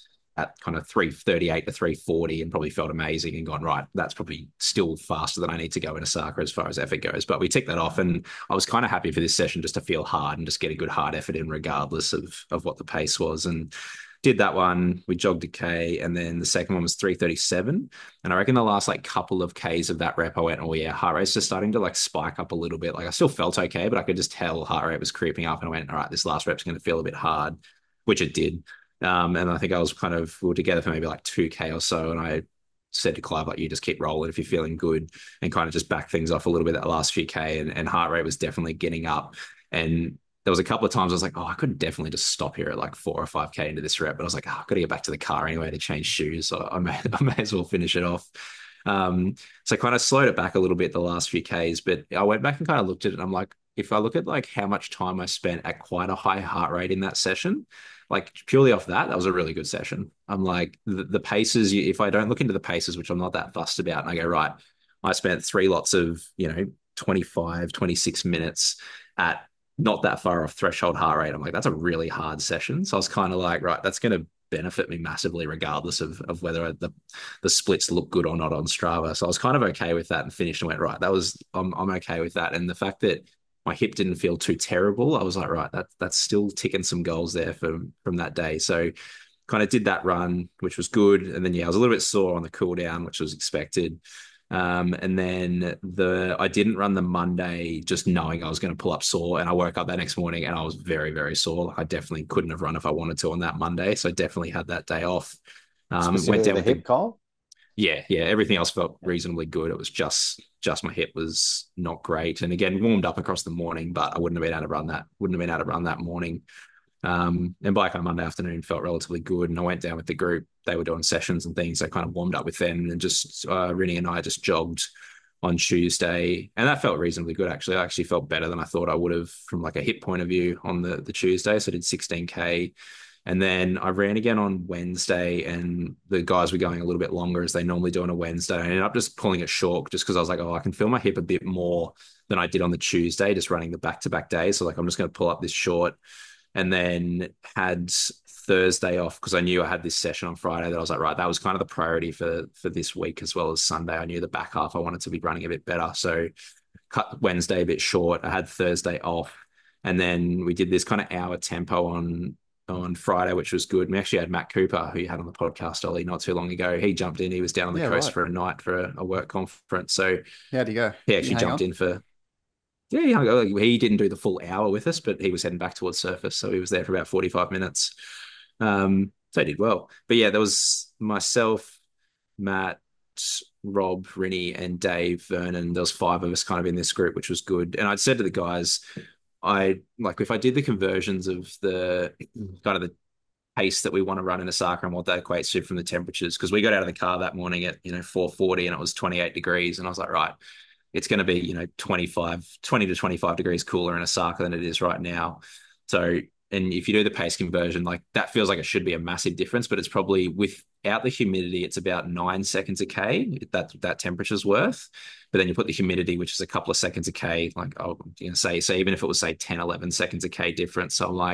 at kind of 3:38 to 3:40 and probably felt amazing and gone, right, that's probably still faster than I need to go in Osaka as far as effort goes. But we ticked that off, and I was kind of happy for this session just to feel hard and just get a good hard effort in regardless of what the pace was. And did that one. We jogged a K, and then the second one was 3:37. And I reckon the last like couple of Ks of that rep, I went, oh yeah, heart rate's just starting to like spike up a little bit. Like I still felt okay, but I could just tell heart rate was creeping up, and I went, all right, this last rep's going to feel a bit hard, which it did. And I think we were together for maybe like 2K or so. And I said to Clive, like, you just keep rolling if you're feeling good, and kind of just back things off a little bit that last few K. And heart rate was definitely getting up. And there was a couple of times I was like, oh, I could definitely just stop here at like 4 or 5K into this rep. But I was like, oh, I've got to get back to the car anyway to change shoes. So I may as well finish it off. So I kind of slowed it back a little bit the last few Ks, but I went back and kind of looked at it. And I'm like, if I look at like how much time I spent at quite a high heart rate in that session, like purely off that was a really good session. I'm like, the paces, if I don't look into the paces, which I'm not that fussed about, and I go, right, I spent 3 lots of, 25, 26 minutes at not that far off threshold heart rate. I'm like, that's a really hard session. So I was kind of like, right, that's going to benefit me massively regardless of whether the splits look good or not on Strava. So I was kind of okay with that and finished and went, right, I'm okay with that. And the fact that my hip didn't feel too terrible, I was like, right, that's still ticking some goals there from that day. So kind of did that run, which was good. And then, yeah, I was a little bit sore on the cool down, which was expected. And then I didn't run the Monday just knowing I was going to pull up sore, and I woke up that next morning and I was very, very sore. I definitely couldn't have run if I wanted to on that Monday. So I definitely had that day off. Specifically the hip, Kyle? Yeah. Everything else felt reasonably good. It was just my hip was not great. And again, warmed up across the morning, but I wouldn't have been able to run that. Wouldn't have been able to run that morning. And bike on Monday afternoon felt relatively good. And I went down with the group. They were doing sessions and things. I kind of warmed up with them, and just Rinny and I just jogged on Tuesday. And that felt reasonably good, actually. I actually felt better than I thought I would have from like a hip point of view on the Tuesday. So I did 16K. And then I ran again on Wednesday, and the guys were going a little bit longer as they normally do on a Wednesday. I ended up just pulling it short just because I was like, oh, I can feel my hip a bit more than I did on the Tuesday, just running the back-to-back days. So like, I'm just going to pull up this short. And then had Thursday off because I knew I had this session on Friday that I was like, right, that was kind of the priority for this week as well as Sunday. I knew the back half I wanted to be running a bit better. So cut Wednesday a bit short. I had Thursday off. And then we did this kind of hour tempo on Friday, which was good. We actually had Matt Cooper, who you had on the podcast, Ollie, not too long ago. He jumped in. He was down on the coast for a night for a work conference. So how'd he go? He actually jumped in for... Yeah, he didn't do the full hour with us, but he was heading back towards surface. So he was there for about 45 minutes. So he did well. But yeah, there was myself, Matt, Rob, Rinny, and Dave Vernon. There was 5 of us kind of in this group, which was good. And I'd said to the guys, if I did the conversions of the kind of the pace that we want to run in Osaka and what that equates to from the temperatures, because we got out of the car that morning at 4:40 and it was 28 degrees, and I was like, right, it's going to be 20 to 25 degrees cooler in Osaka than it is right now. So, and if you do the pace conversion, like that feels like it should be a massive difference, but it's probably without the humidity, it's about 9 seconds a K that temperature's worth. But then you put the humidity, which is a couple of seconds a K, like say even if it was say 10, 11 seconds a K difference. So I'm like,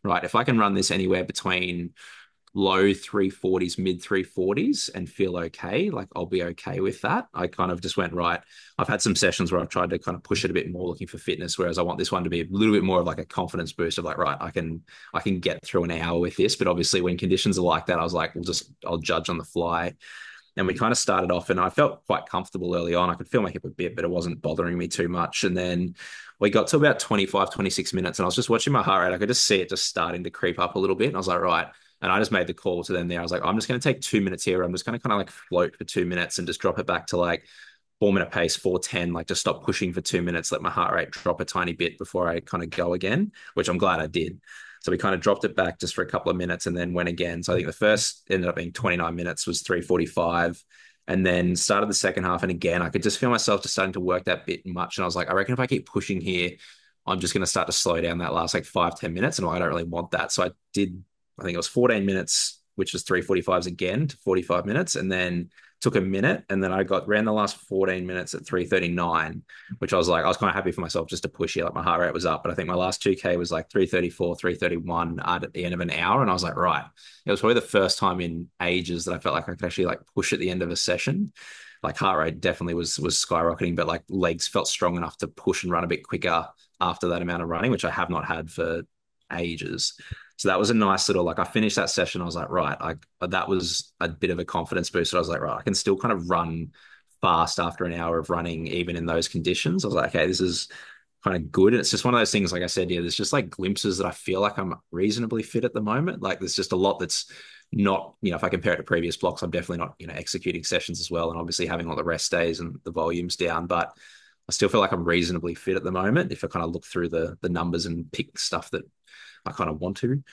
right, if I can run this anywhere between low 340s, mid 340s and feel okay, like I'll be okay with that. I kind of just went, right. I've had some sessions where I've tried to kind of push it a bit more looking for fitness, whereas I want this one to be a little bit more of like a confidence boost of like, right, I can get through an hour with this. But obviously when conditions are like that, I was like, I'll judge on the fly. And we kind of started off and I felt quite comfortable early on. I could feel my hip a bit, but it wasn't bothering me too much. And then we got to about 25, 26 minutes and I was just watching my heart rate. I could just see it just starting to creep up a little bit. And I was like, right. And I just made the call to them there. I was like, I'm just going to take 2 minutes here. I'm just going to kind of like float for 2 minutes and just drop it back to like 4 minute pace, 410, like just stop pushing for 2 minutes, let my heart rate drop a tiny bit before I kind of go again, which I'm glad I did. So we kind of dropped it back just for a couple of minutes and then went again. So I think the first ended up being 29 minutes was 345 and then started the second half. And again, I could just feel myself just starting to work that bit much. And I was like, I reckon if I keep pushing here, I'm just going to start to slow down that last like 5-10 minutes. And I don't really want that. So I did, I think it was 14 minutes, which was 345s again to 45 minutes. And then took a minute. And then ran the last 14 minutes at 339, which I was kind of happy for myself just to push it. Like my heart rate was up. But I think my last 2K was like 334, 331 at the end of an hour. And I was like, right. It was probably the first time in ages that I felt like I could actually like push at the end of a session. Like heart rate definitely was skyrocketing, but like legs felt strong enough to push and run a bit quicker after that amount of running, which I have not had for ages. So that was a nice little, like I finished that session. I was like, right, that was a bit of a confidence boost. I was like, right, I can still kind of run fast after an hour of running, even in those conditions. I was like, okay, this is kind of good. And it's just one of those things, like I said, yeah, there's just like glimpses that I feel like I'm reasonably fit at the moment. Like there's just a lot that's not, if I compare it to previous blocks, I'm definitely not, executing sessions as well. And obviously having all the rest days and the volumes down, but I still feel like I'm reasonably fit at the moment if I kind of look through the numbers and pick stuff that I kind of want to.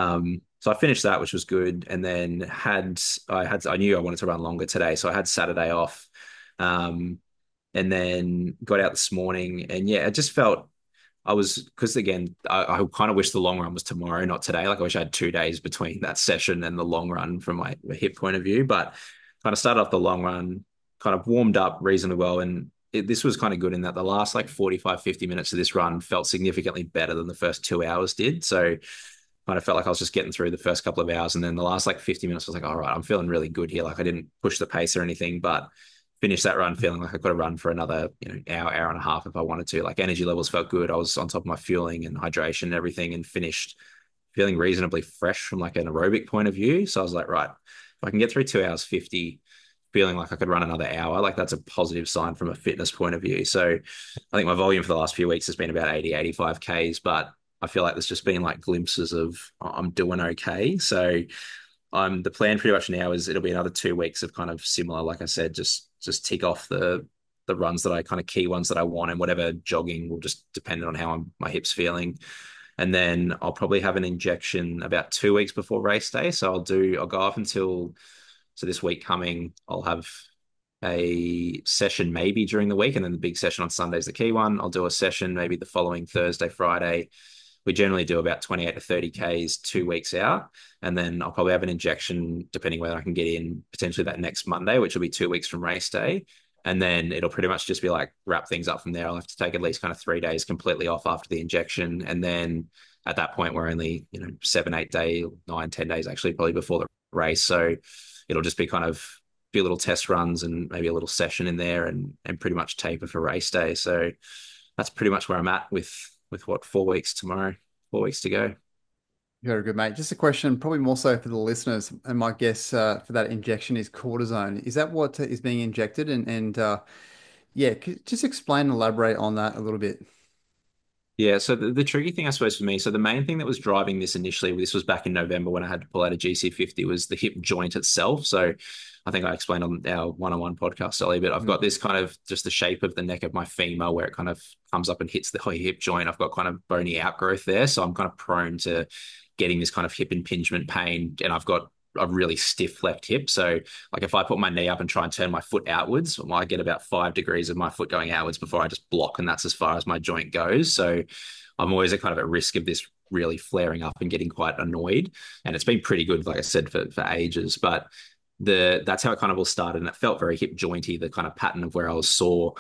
So I finished that, which was good. And then I knew I wanted to run longer today. So I had Saturday off. And then got out this morning and yeah, I just felt because again, I kind of wish the long run was tomorrow, not today. Like I wish I had 2 days between that session and the long run from my hip point of view, but kind of started off the long run, kind of warmed up reasonably well. And this was kind of good in that the last like 45, 50 minutes of this run felt significantly better than the first 2 hours did. So kind of felt like I was just getting through the first couple of hours. And then the last like 50 minutes was like, all right, I'm feeling really good here. Like I didn't push the pace or anything, but finished that run feeling like I could have run for another, hour and a half if I wanted to. Like energy levels felt good. I was on top of my fueling and hydration and everything and finished feeling reasonably fresh from like an aerobic point of view. So I was like, right, if I can get through 2 hours 50, feeling like I could run another hour, like that's a positive sign from a fitness point of view. So I think my volume for the last few weeks has been about 80, 85 Ks, but I feel like there's just been like glimpses of I'm doing okay. So the plan pretty much now is it'll be another 2 weeks of kind of similar, like I said, just tick off the runs that I kind of key ones that I want, and whatever jogging will just depend on how my hips feeling. And then I'll probably have an injection about 2 weeks before race day. So I'll go off until, so this week coming, I'll have a session maybe during the week, and then the big session on Sunday is the key one. I'll do a session maybe the following Thursday, Friday. We generally do about 28 to 30 Ks 2 weeks out. And then I'll probably have an injection, depending whether I can get in potentially that next Monday, which will be 2 weeks from race day. And then it'll pretty much just be like wrap things up from there. I'll have to take at least kind of 3 days completely off after the injection. And then at that point, we're only, 7, 8 days, 9, 10 days actually, probably before the race. So it'll just be kind of a few little test runs and maybe a little session in there and pretty much taper for race day. So that's pretty much where I'm at with 4 weeks tomorrow, 4 weeks to go. Very good, mate. Just a question, probably more so for the listeners. And my guess for that injection is cortisone. Is that what is being injected? Yeah, just explain, elaborate on that a little bit. Yeah, so the tricky thing, I suppose, for me, so the main thing that was driving this initially, this was back in November when I had to pull out a GC50, was the hip joint itself. So I think I explained on our one-on-one podcast earlier, but I've got this kind of just the shape of the neck of my femur where it kind of comes up and hits the hip joint. I've got kind of bony outgrowth there. So I'm kind of prone to getting this kind of hip impingement pain, and I've got a really stiff left hip. So like if I put my knee up and try and turn my foot outwards, I get about 5 degrees of my foot going outwards before I just block, and that's as far as my joint goes. So I'm always kind of at risk of this really flaring up and getting quite annoyed. And it's been pretty good, like I said, for ages. But that's how it kind of all started. And it felt very hip jointy, the kind of pattern of where I was sore.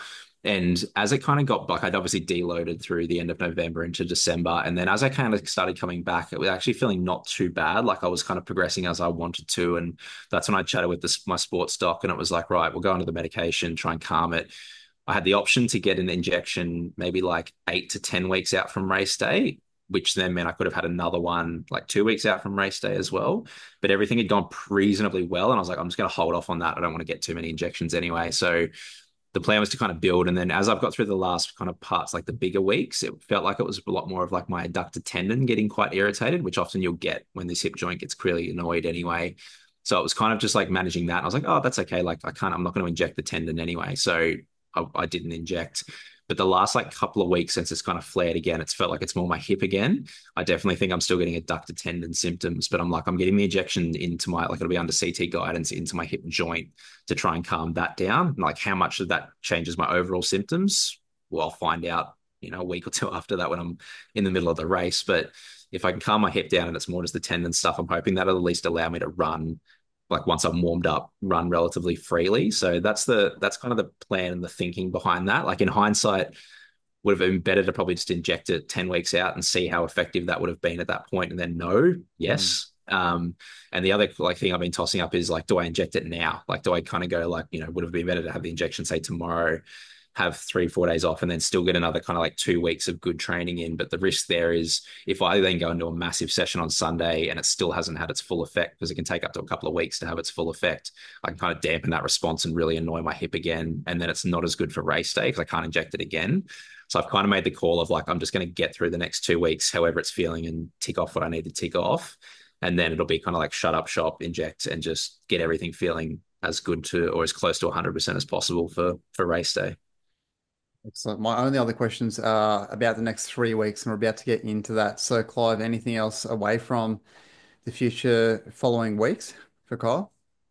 And as it kind of got like, I'd obviously deloaded through the end of November into December. And then as I kind of started coming back, it was actually feeling not too bad. Like I was kind of progressing as I wanted to. And that's when I chatted with my sports doc and it was like, right, we'll go under the medication, try and calm it. I had the option to get an injection maybe like 8 to 10 weeks out from race day, which then meant I could have had another one like 2 weeks out from race day as well. But everything had gone reasonably well. And I was like, I'm just going to hold off on that. I don't want to get too many injections anyway. So the plan was to kind of build. And then as I've got through the last kind of parts, like the bigger weeks, it felt like it was a lot more of like my adductor tendon getting quite irritated, which often you'll get when this hip joint gets clearly annoyed anyway. So it was kind of just like managing that. And I was like, oh, that's okay. Like I'm not going to inject the tendon anyway. So I didn't inject. But the last like couple of weeks since it's kind of flared again, it's felt like it's more my hip again. I definitely think I'm still getting adductor tendon symptoms, but I'm getting the injection into my, like it'll be under CT guidance into my hip joint to try and calm that down. Like how much of that changes my overall symptoms, well, I'll find out, a week or two after that when I'm in the middle of the race. But if I can calm my hip down and it's more just the tendon stuff, I'm hoping that'll at least allow me to run like once I'm warmed up, run relatively freely. So that's kind of the plan and the thinking behind that. Like in hindsight, would have been better to probably just inject it 10 weeks out and see how effective that would have been at that point. And then no, yes. And the other like thing I've been tossing up is like, do I inject it now? Like, do I kind of go like, would have been better to have the injection, say tomorrow, have 3, 4 days off and then still get another kind of like 2 weeks of good training in. But the risk there is if I then go into a massive session on Sunday and it still hasn't had its full effect, because it can take up to a couple of weeks to have its full effect, I can kind of dampen that response and really annoy my hip again. And then it's not as good for race day because I can't inject it again. So I've kind of made the call of like, I'm just going to get through the next 2 weeks, however it's feeling, and tick off what I need to tick off. And then it'll be kind of like shut up shop, inject, and just get everything feeling as good to or as close to 100% as possible for race day. Excellent. My only other questions are about the next 3 weeks, and we're about to get into that. So, Clive, anything else away from the future following weeks for Kyle?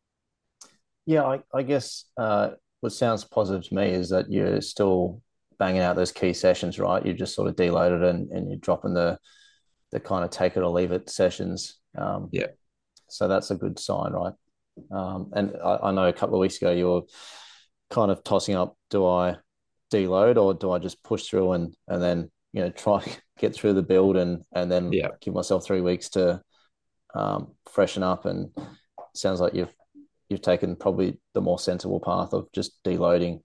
Yeah, I guess what sounds positive to me is that you're still banging out those key sessions, right? You just sort of deloaded and you're dropping the kind of take it or leave it sessions. Yeah. So that's a good sign, right? And I know a couple of weeks ago you were kind of tossing up, do I deload or do I just push through and then try get through the build and then Yeah. give myself 3 weeks to freshen up. And it sounds like you've taken probably the more sensible path of just deloading.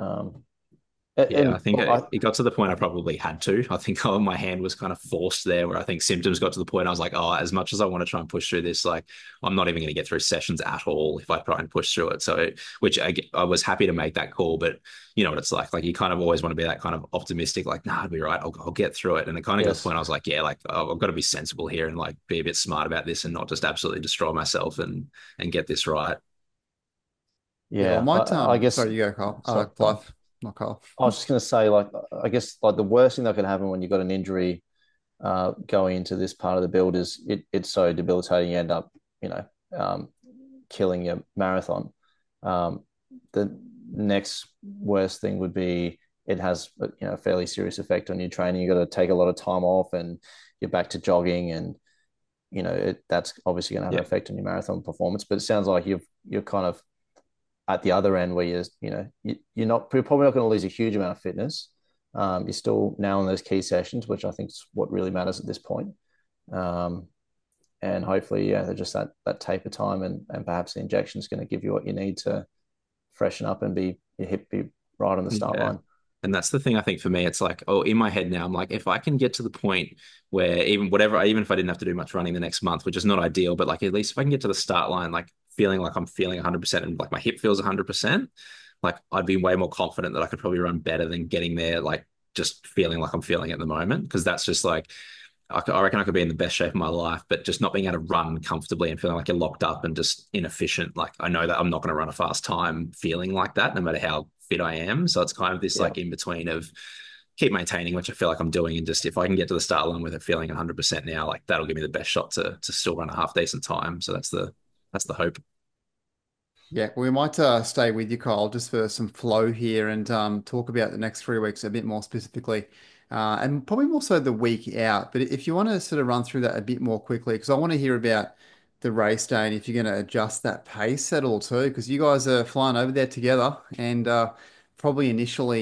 Yeah, I think it got to the point I probably had to. I think my hand was kind of forced there, where I think symptoms got to the point I was like, oh, as much as I want to try and push through this, like I'm not even going to get through sessions at all if I try and push through it. So, which I was happy to make that call, but you know what it's like you kind of always want to be that kind of optimistic, like, nah, I'll be right, I'll get through it. And it kind of got to the point I was like, yeah, like I've got to be sensible here and like be a bit smart about this and not just absolutely destroy myself and get this right. Yeah, I Yeah, might. I guess. Sorry, you go, Kyle. Sorry, Clive, not Kyle. I was just going to say, like, I guess, like the worst thing that could happen when you've got an injury going into this part of the build is it's so debilitating. You end up, um, killing your marathon. Um, the next worst thing would be it has a fairly serious effect on your training. You got to take a lot of time off, and you're back to jogging, and that's obviously going to have an effect on your marathon performance. But it sounds like you're kind of at the other end where you're probably not going to lose a huge amount of fitness. You're still now in those key sessions, which I think is what really matters at this point. Um, and hopefully, yeah, they're just that taper time and perhaps the injection is going to give you what you need to freshen up and be your hip be right on the start line. And that's the thing I think for me, it's like, oh, in my head now, I'm like, if I can get to the point where even if I didn't have to do much running the next month, which is not ideal, but like at least if I can get to the start line, like feeling like I'm feeling 100% and like my hip feels 100%, like I'd be way more confident that I could probably run better than getting there, like just feeling like I'm feeling at the moment. Cause that's just like, I reckon I could be in the best shape of my life, but just not being able to run comfortably and feeling like you're locked up and just inefficient. Like I know that I'm not going to run a fast time feeling like that, no matter how fit I am. So it's kind of this like in between of keep maintaining, which I feel like I'm doing. And just if I can get to the start line with it feeling 100% now, like that'll give me the best shot to still run a half decent time. So that's the hope. Yeah, we might stay with you, Kyle, just for some flow here and talk about the next 3 weeks a bit more specifically, and probably more so the week out. But if you want to sort of run through that a bit more quickly, because I want to hear about the race day and if you're going to adjust that pace at all too, because you guys are flying over there together and probably initially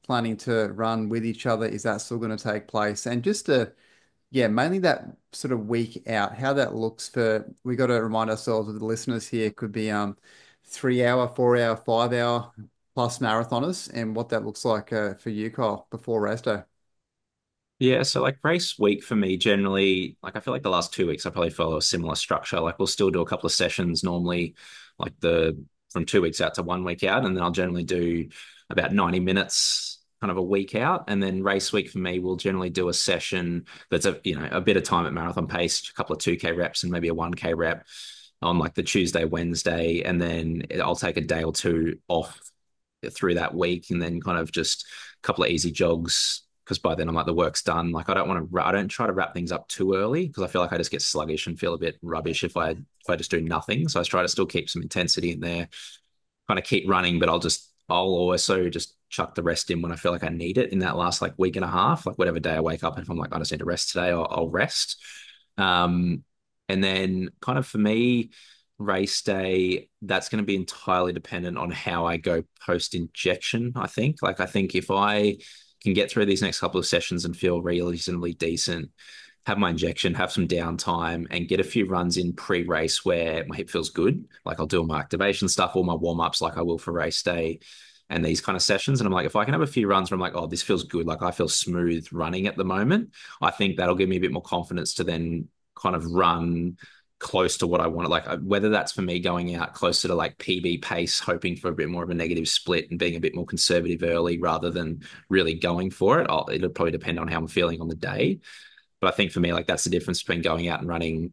planning to run with each other? Is that still going to take place? And just yeah, mainly that sort of week out, how that looks for, we got to remind ourselves of the listeners here could be 3 hour, 4 hour, 5 hour plus marathoners and what that looks like for you, Kyle, before race day. Yeah, so like race week for me generally, like I feel like the last 2 weeks I probably follow a similar structure. Like we'll still do a couple of sessions normally, like the from 2 weeks out to 1 week out, and then I'll generally do about 90 minutes kind of a week out. And then race week for me will generally do a session that's a bit of time at marathon pace, a couple of 2K reps and maybe a 1K rep on like the Tuesday, Wednesday, and then I'll take a day or two off through that week and then kind of just a couple of easy jogs because by then I'm like the work's done. Like I don't try to wrap things up too early because I feel like I just get sluggish and feel a bit rubbish if I just do nothing. So I try to still keep some intensity in there, kind of keep running, but I'll also just chuck the rest in when I feel like I need it in that last like week and a half, like whatever day I wake up. If I'm like, I just need to rest today, I'll rest. Um, and then kind of for me, race day, that's going to be entirely dependent on how I go post injection. I think if I can get through these next couple of sessions and feel reasonably decent, have my injection, have some downtime, and get a few runs in pre-race where my hip feels good. Like I'll do all my activation stuff, all my warm-ups like I will for race day and these kind of sessions. And I'm like, if I can have a few runs where I'm like, oh, this feels good, like I feel smooth running at the moment, I think that'll give me a bit more confidence to then kind of run close to what I want. Like whether that's for me going out closer to like PB pace, hoping for a bit more of a negative split and being a bit more conservative early rather than really going for it. It'll probably depend on how I'm feeling on the day. But I think for me, like that's the difference between going out and running,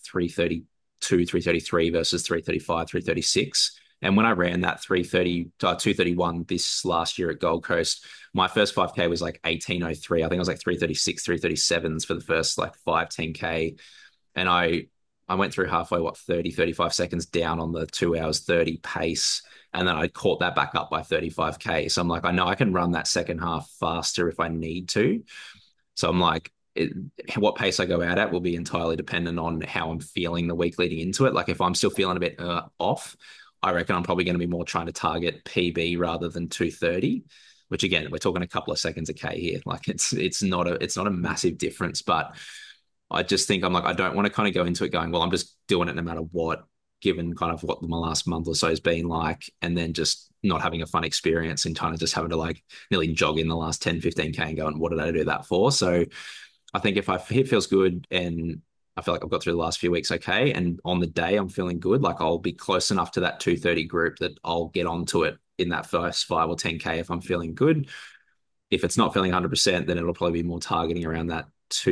332, 333 versus 335, 336. And when I ran that 330, 231 this last year at Gold Coast, my first 5K was like 1803. I think I was like 336, 337s for the first like 10K. And I went through halfway, 30, 35 seconds down on the 2 hours 30 pace. And then I caught that back up by 35K. So I'm like, I know I can run that second half faster if I need to. So I'm like, what pace I go out at will be entirely dependent on how I'm feeling the week leading into it. Like if I'm still feeling a bit off, I reckon I'm probably going to be more trying to target PB rather than 230. Which again, we're talking a couple of seconds a K here. Like it's not a massive difference, but I just think I'm like I don't want to kind of go into it going, well, I'm just doing it no matter what, given kind of what my last month or so has been like, and then just not having a fun experience and kind of just having to like nearly jog in the last 10, 15K and going, what did I do that for? So I think if it feels good and I feel like I've got through the last few weeks okay, and on the day I'm feeling good, like I'll be close enough to that 230 group that I'll get onto it in that first 5 or 10K if I'm feeling good. If it's not feeling 100%, then it'll probably be more targeting around that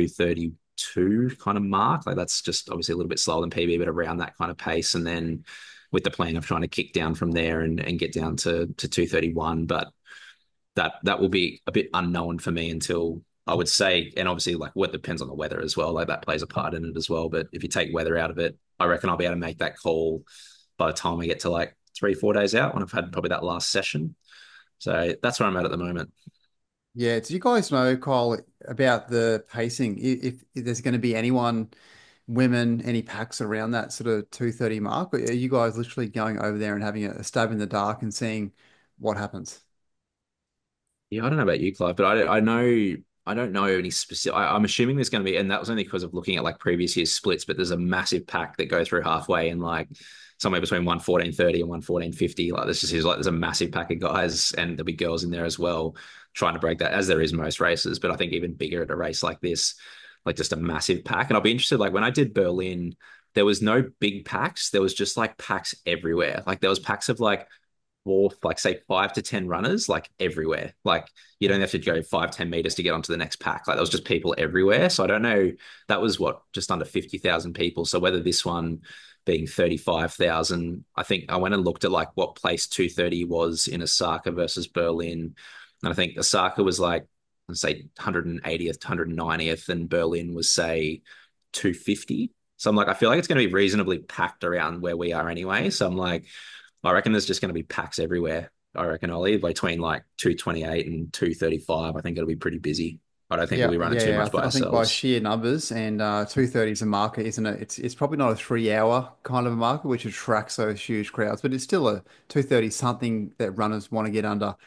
232 kind of mark. Like that's just obviously a little bit slower than PB, but around that kind of pace. And then with the plan of trying to kick down from there and get down to 231. But that will be a bit unknown for me until I would say, and obviously like what depends on the weather as well. Like that plays a part in it as well. But if you take weather out of it, I reckon I'll be able to make that call by the time I get to like 3, 4 days out when I've had probably that last session. So that's where I'm at the moment. Yeah, do you guys know, Kyle, about the pacing? If there's going to be anyone, women, any packs around that sort of 230 mark, or are you guys literally going over there and having a stab in the dark and seeing what happens? Yeah, I don't know about you, Clive, but I don't know any specific. I'm assuming there's going to be, and that was only because of looking at like previous year's splits. But there's a massive pack that go through halfway and like somewhere between 114.30 and 114.50. Like this just is like there's a massive pack of guys and there'll be girls in there as well trying to break that, as there is most races. But I think even bigger at a race like this, like just a massive pack. And I'll be interested. Like when I did Berlin, there was no big packs. There was just like packs everywhere. Like there was packs of like four, like say 5 to 10 runners, like everywhere. Like you don't have to go 5, 10 meters to get onto the next pack. Like there was just people everywhere. So I don't know. That was what, just under 50,000 people. So whether this one being 35,000, I think I went and looked at like what place 230 was in Osaka versus Berlin. And I think Osaka was like, let's say 180th, 190th, and Berlin was say 250. So I'm like, I feel like it's going to be reasonably packed around where we are anyway. So I'm like, I reckon there's just going to be packs everywhere. I reckon Ollie between like 228 and 235. I think it'll be pretty busy. I don't think we'll Yeah, be running yeah, too yeah. much by I think by ourselves. sheer numbers and 230 is a marker, isn't it? It's probably not a 3 hour kind of a marker, which attracts those huge crowds, but it's still a 230 something that runners want to get under.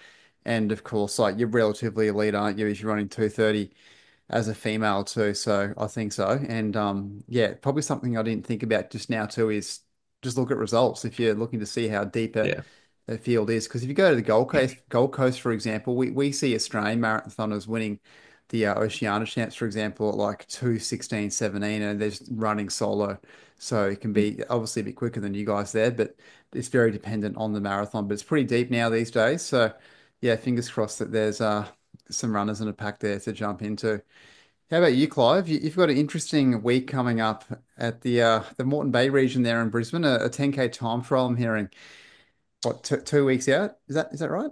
And of course, like you're relatively elite, aren't you? If you're running 2:30 as a female too. So I think so. And yeah, probably something I didn't think about just now too is just look at results if you're looking to see how deep Yeah. a field is. Because if you go to the Gold Coast, for example, we see Australian marathoners winning the Oceania Champs, for example, at like 2:16:17, and they're just running solo. So it can be obviously a bit quicker than you guys there, but it's very dependent on the marathon. But it's pretty deep now these days. So yeah, fingers crossed that there's some runners in a pack there to jump into. How about you, Clive? You've got an interesting week coming up at the Moreton Bay region there in Brisbane, a 10K time trial. I'm hearing what 2 weeks out? Is that right?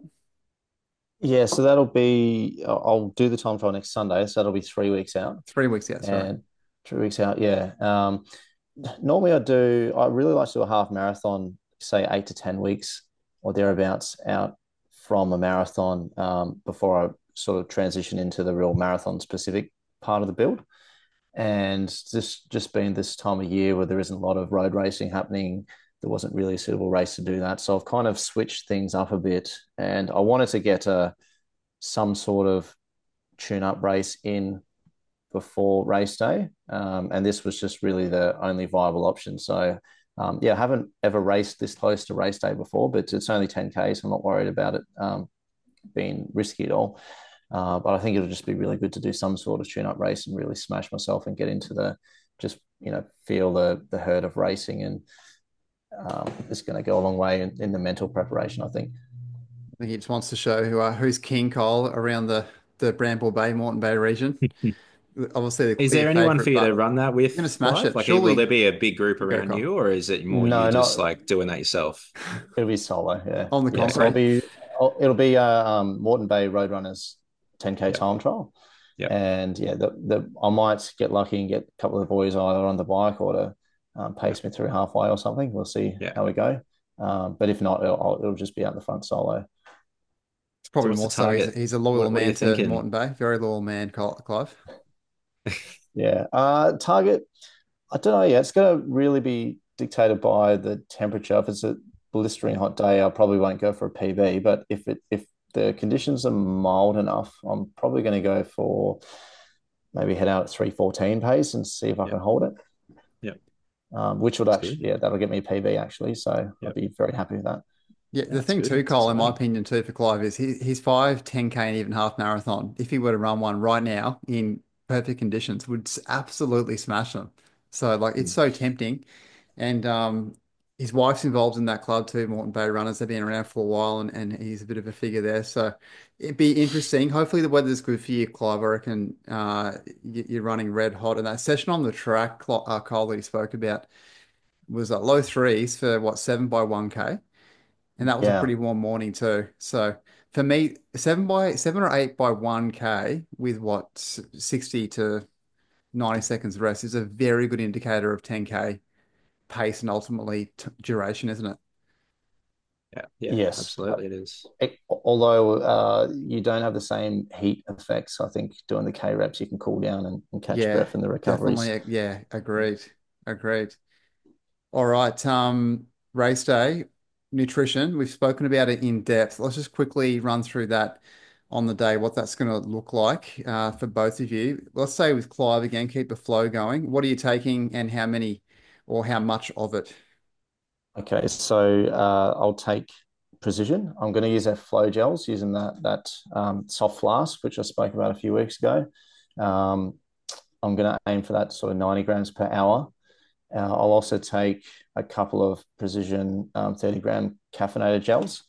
Yeah, so that'll be, I'll do the time trial next Sunday. So that'll be 3 weeks out. 3 weeks out, sorry. And 3 weeks out, yeah. Normally I really like to do a half marathon, say 8 to 10 weeks or thereabouts out from a marathon before I sort of transition into the real marathon specific part of the build. And this just being this time of year where there isn't a lot of road racing happening, there wasn't really a suitable race to do that. So I've kind of switched things up a bit, and I wanted to get some sort of tune-up race in before race day, and this was just really the only viable option. So yeah, I haven't ever raced this close to race day before, but it's only 10K, so I'm not worried about it being risky at all. But I think it'll just be really good to do some sort of tune-up race and really smash myself and get into the just feel the hurt of racing, and it's going to go a long way in the mental preparation, I think. I think he just wants to show who's king, Cole, around the Bramble Bay, Moreton Bay region. Obviously, the Is clear there anyone for favourite, you to but run that you're going to with, smash Clive? it. Like, will there Surely, be a big group you go, around Cole. you, or is it more you No, just not like doing that yourself? it'll be solo. Yeah, On the yeah. So concrete. it'll be Moreton Bay Roadrunners 10K Yep. time trial, Yep. and yeah, the I might get lucky and get a couple of the boys either on the bike or to Yep. pace me through halfway or something. We'll see Yeah. how we go. But if not, it'll just be out the front solo. It's So probably what's the more so. He's, target? he's a loyal What are you man to thinking? Moreton Bay. Very loyal man, Clive. Yeah. Target. I don't know yet. It's going to really be dictated by the temperature. If it's a blistering hot day, I probably won't go for a PB. But if the conditions are mild enough, I'm probably going to go for maybe head out at 3:14 pace and see if I Yep. can hold it. Yep. Which would That's actually, good. yeah, that'll get me a PB actually. So I'd Yep. be very happy with that. Yeah, Yeah, the that's thing good. too, That's Cole, in my exciting. opinion too, for Clive is he's 5, 10K and even half marathon. If he were to run one right now in perfect conditions, would absolutely smash them. So like it's Mm. so tempting. And his wife's involved in that club too, Moreton Bay Runners. They've been around for a while and he's a bit of a figure there. So it'd be interesting. Hopefully the weather's good for you, Clive. I reckon you're running red hot. And that session on the track, Cole, that he spoke about was low threes for what, 7 by 1K. And that was a Yeah. pretty warm morning too. So for me, 7 or 8 by 1K with what 60 to 90 seconds rest is a very good indicator of 10K pace and ultimately duration, isn't it? Yeah. Yeah. Yes. Absolutely, it is. Although you don't have the same heat effects, I think doing the K reps, you can cool down and catch Yeah, breath in the recoveries. definitely. Yeah, agreed. Agreed. All right. Race day, nutrition. We've spoken about it in depth. Let's just quickly run through that on the day, what that's going to look like for both of you. Let's say with Clive again, keep the flow going. What are you taking and how many or how much of it? Okay, so I'll take Precision. I'm going to use their flow gels using that soft flask, which I spoke about a few weeks ago. Um, I'm going to aim for that sort of 90 grams per hour. I'll also take a couple of Precision 30-gram caffeinated gels.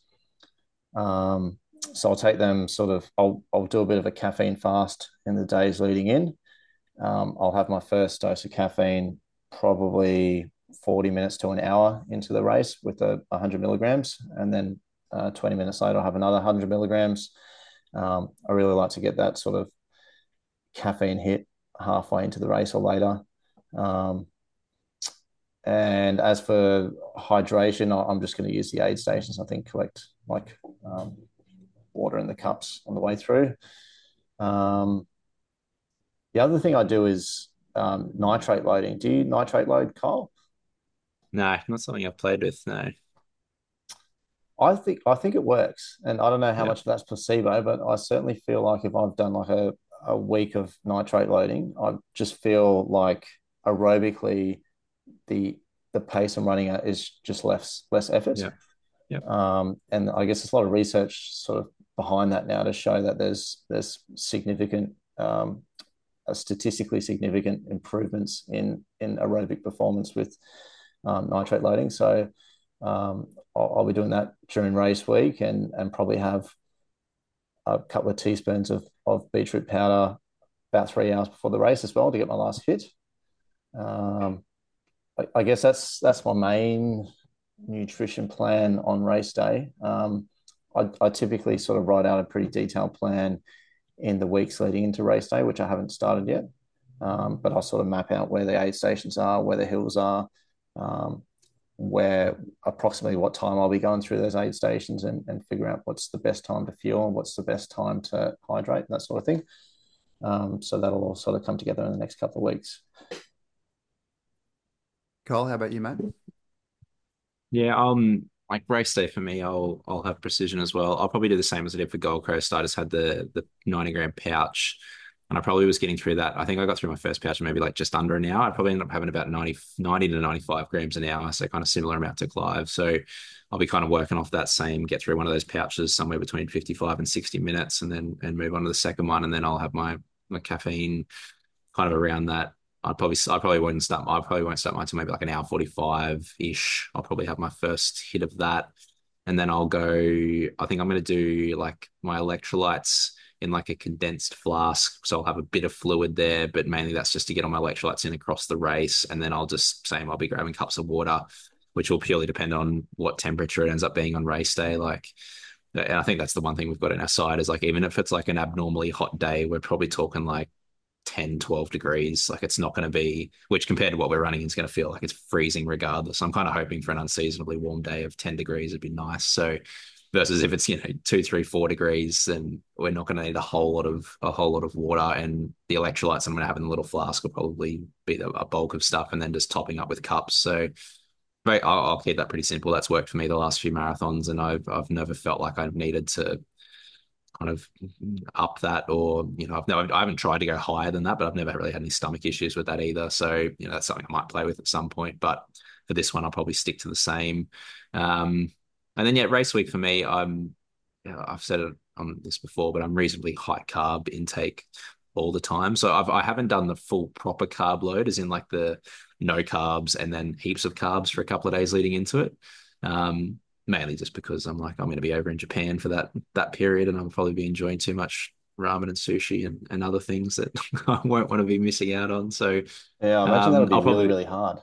So I'll take them sort of, I'll do a bit of a caffeine fast in the days leading in. I'll have my first dose of caffeine probably 40 minutes to an hour into the race with the 100 milligrams. And then 20 minutes later, I'll have another 100 milligrams. I really like to get that sort of caffeine hit halfway into the race or later. Um, and as for hydration, I'm just going to use the aid stations. I think collect like um, water in the cups on the way through. Um, the other thing I do is nitrate loading. Do you nitrate load, Kyle? No, not something I've played with. No. I think it works, and I don't know how Yeah. much of that's placebo, but I certainly feel like if I've done like a week of nitrate loading, I just feel like aerobically the the pace I'm running at is just less effort. Yeah. Yeah. And I guess there's a lot of research sort of behind that now to show that there's significant statistically significant improvements in aerobic performance with nitrate loading. So I'll be doing that during race week and probably have a couple of teaspoons of beetroot powder about 3 hours before the race as well to get my last hit. Um, I guess that's my main nutrition plan on race day. I typically sort of write out a pretty detailed plan in the weeks leading into race day, which I haven't started yet. But I'll sort of map out where the aid stations are, where the hills are, um, where approximately what time I'll be going through those aid stations and figure out what's the best time to fuel and what's the best time to hydrate and that sort of thing. So that'll all sort of come together in the next couple of weeks. Carl, how about you, mate? Yeah, like race day for me, I'll have precision as well. I'll probably do the same as I did for Gold Coast. I just had the 90-gram pouch, and I probably was getting through that. I think I got through my first pouch in maybe like just under an hour. I probably ended up having about 90 to 95 grams an hour, so kind of similar amount to Clive. So I'll be kind of working off that same, get through one of those pouches somewhere between 55 and 60 minutes, and then move on to the second one, and then I'll have my caffeine kind of around that. I probably won't start mine until maybe like an hour 45 ish. I'll probably have my first hit of that. And then I think I'm going to do like my electrolytes in like a condensed flask. So I'll have a bit of fluid there, but mainly that's just to get all my electrolytes in across the race. And then I'll be grabbing cups of water, which will purely depend on what temperature it ends up being on race day. Like, and I think that's the one thing we've got in our side is like, even if it's like an abnormally hot day, we're probably talking like 10, 12 degrees. Like it's not going to be, which compared to what we're running, it's going to feel like it's freezing regardless. I'm kind of hoping for an unseasonably warm day of 10 degrees would be nice. So versus if it's, 2, 3, 4 degrees, then we're not going to need a whole lot of water. And the electrolytes I'm going to have in the little flask will probably be a bulk of stuff and then just topping up with cups. So I'll keep that pretty simple. That's worked for me the last few marathons, and I've never felt like I've needed to kind of up that, or I haven't tried to go higher than that, but I've never really had any stomach issues with that either. So that's something I might play with at some point, but for this one I'll probably stick to the same. And then race week for me, I've said it on this before, but I'm reasonably high carb intake all the time. So I haven't done the full proper carb load, as in like the no carbs and then heaps of carbs for a couple of days leading into it. Mainly just because I'm going to be over in Japan for that period, and I'll probably be enjoying too much ramen and sushi and other things that I won't want to be missing out on. So Yeah, I imagine that'll be I'll really, probably really hard.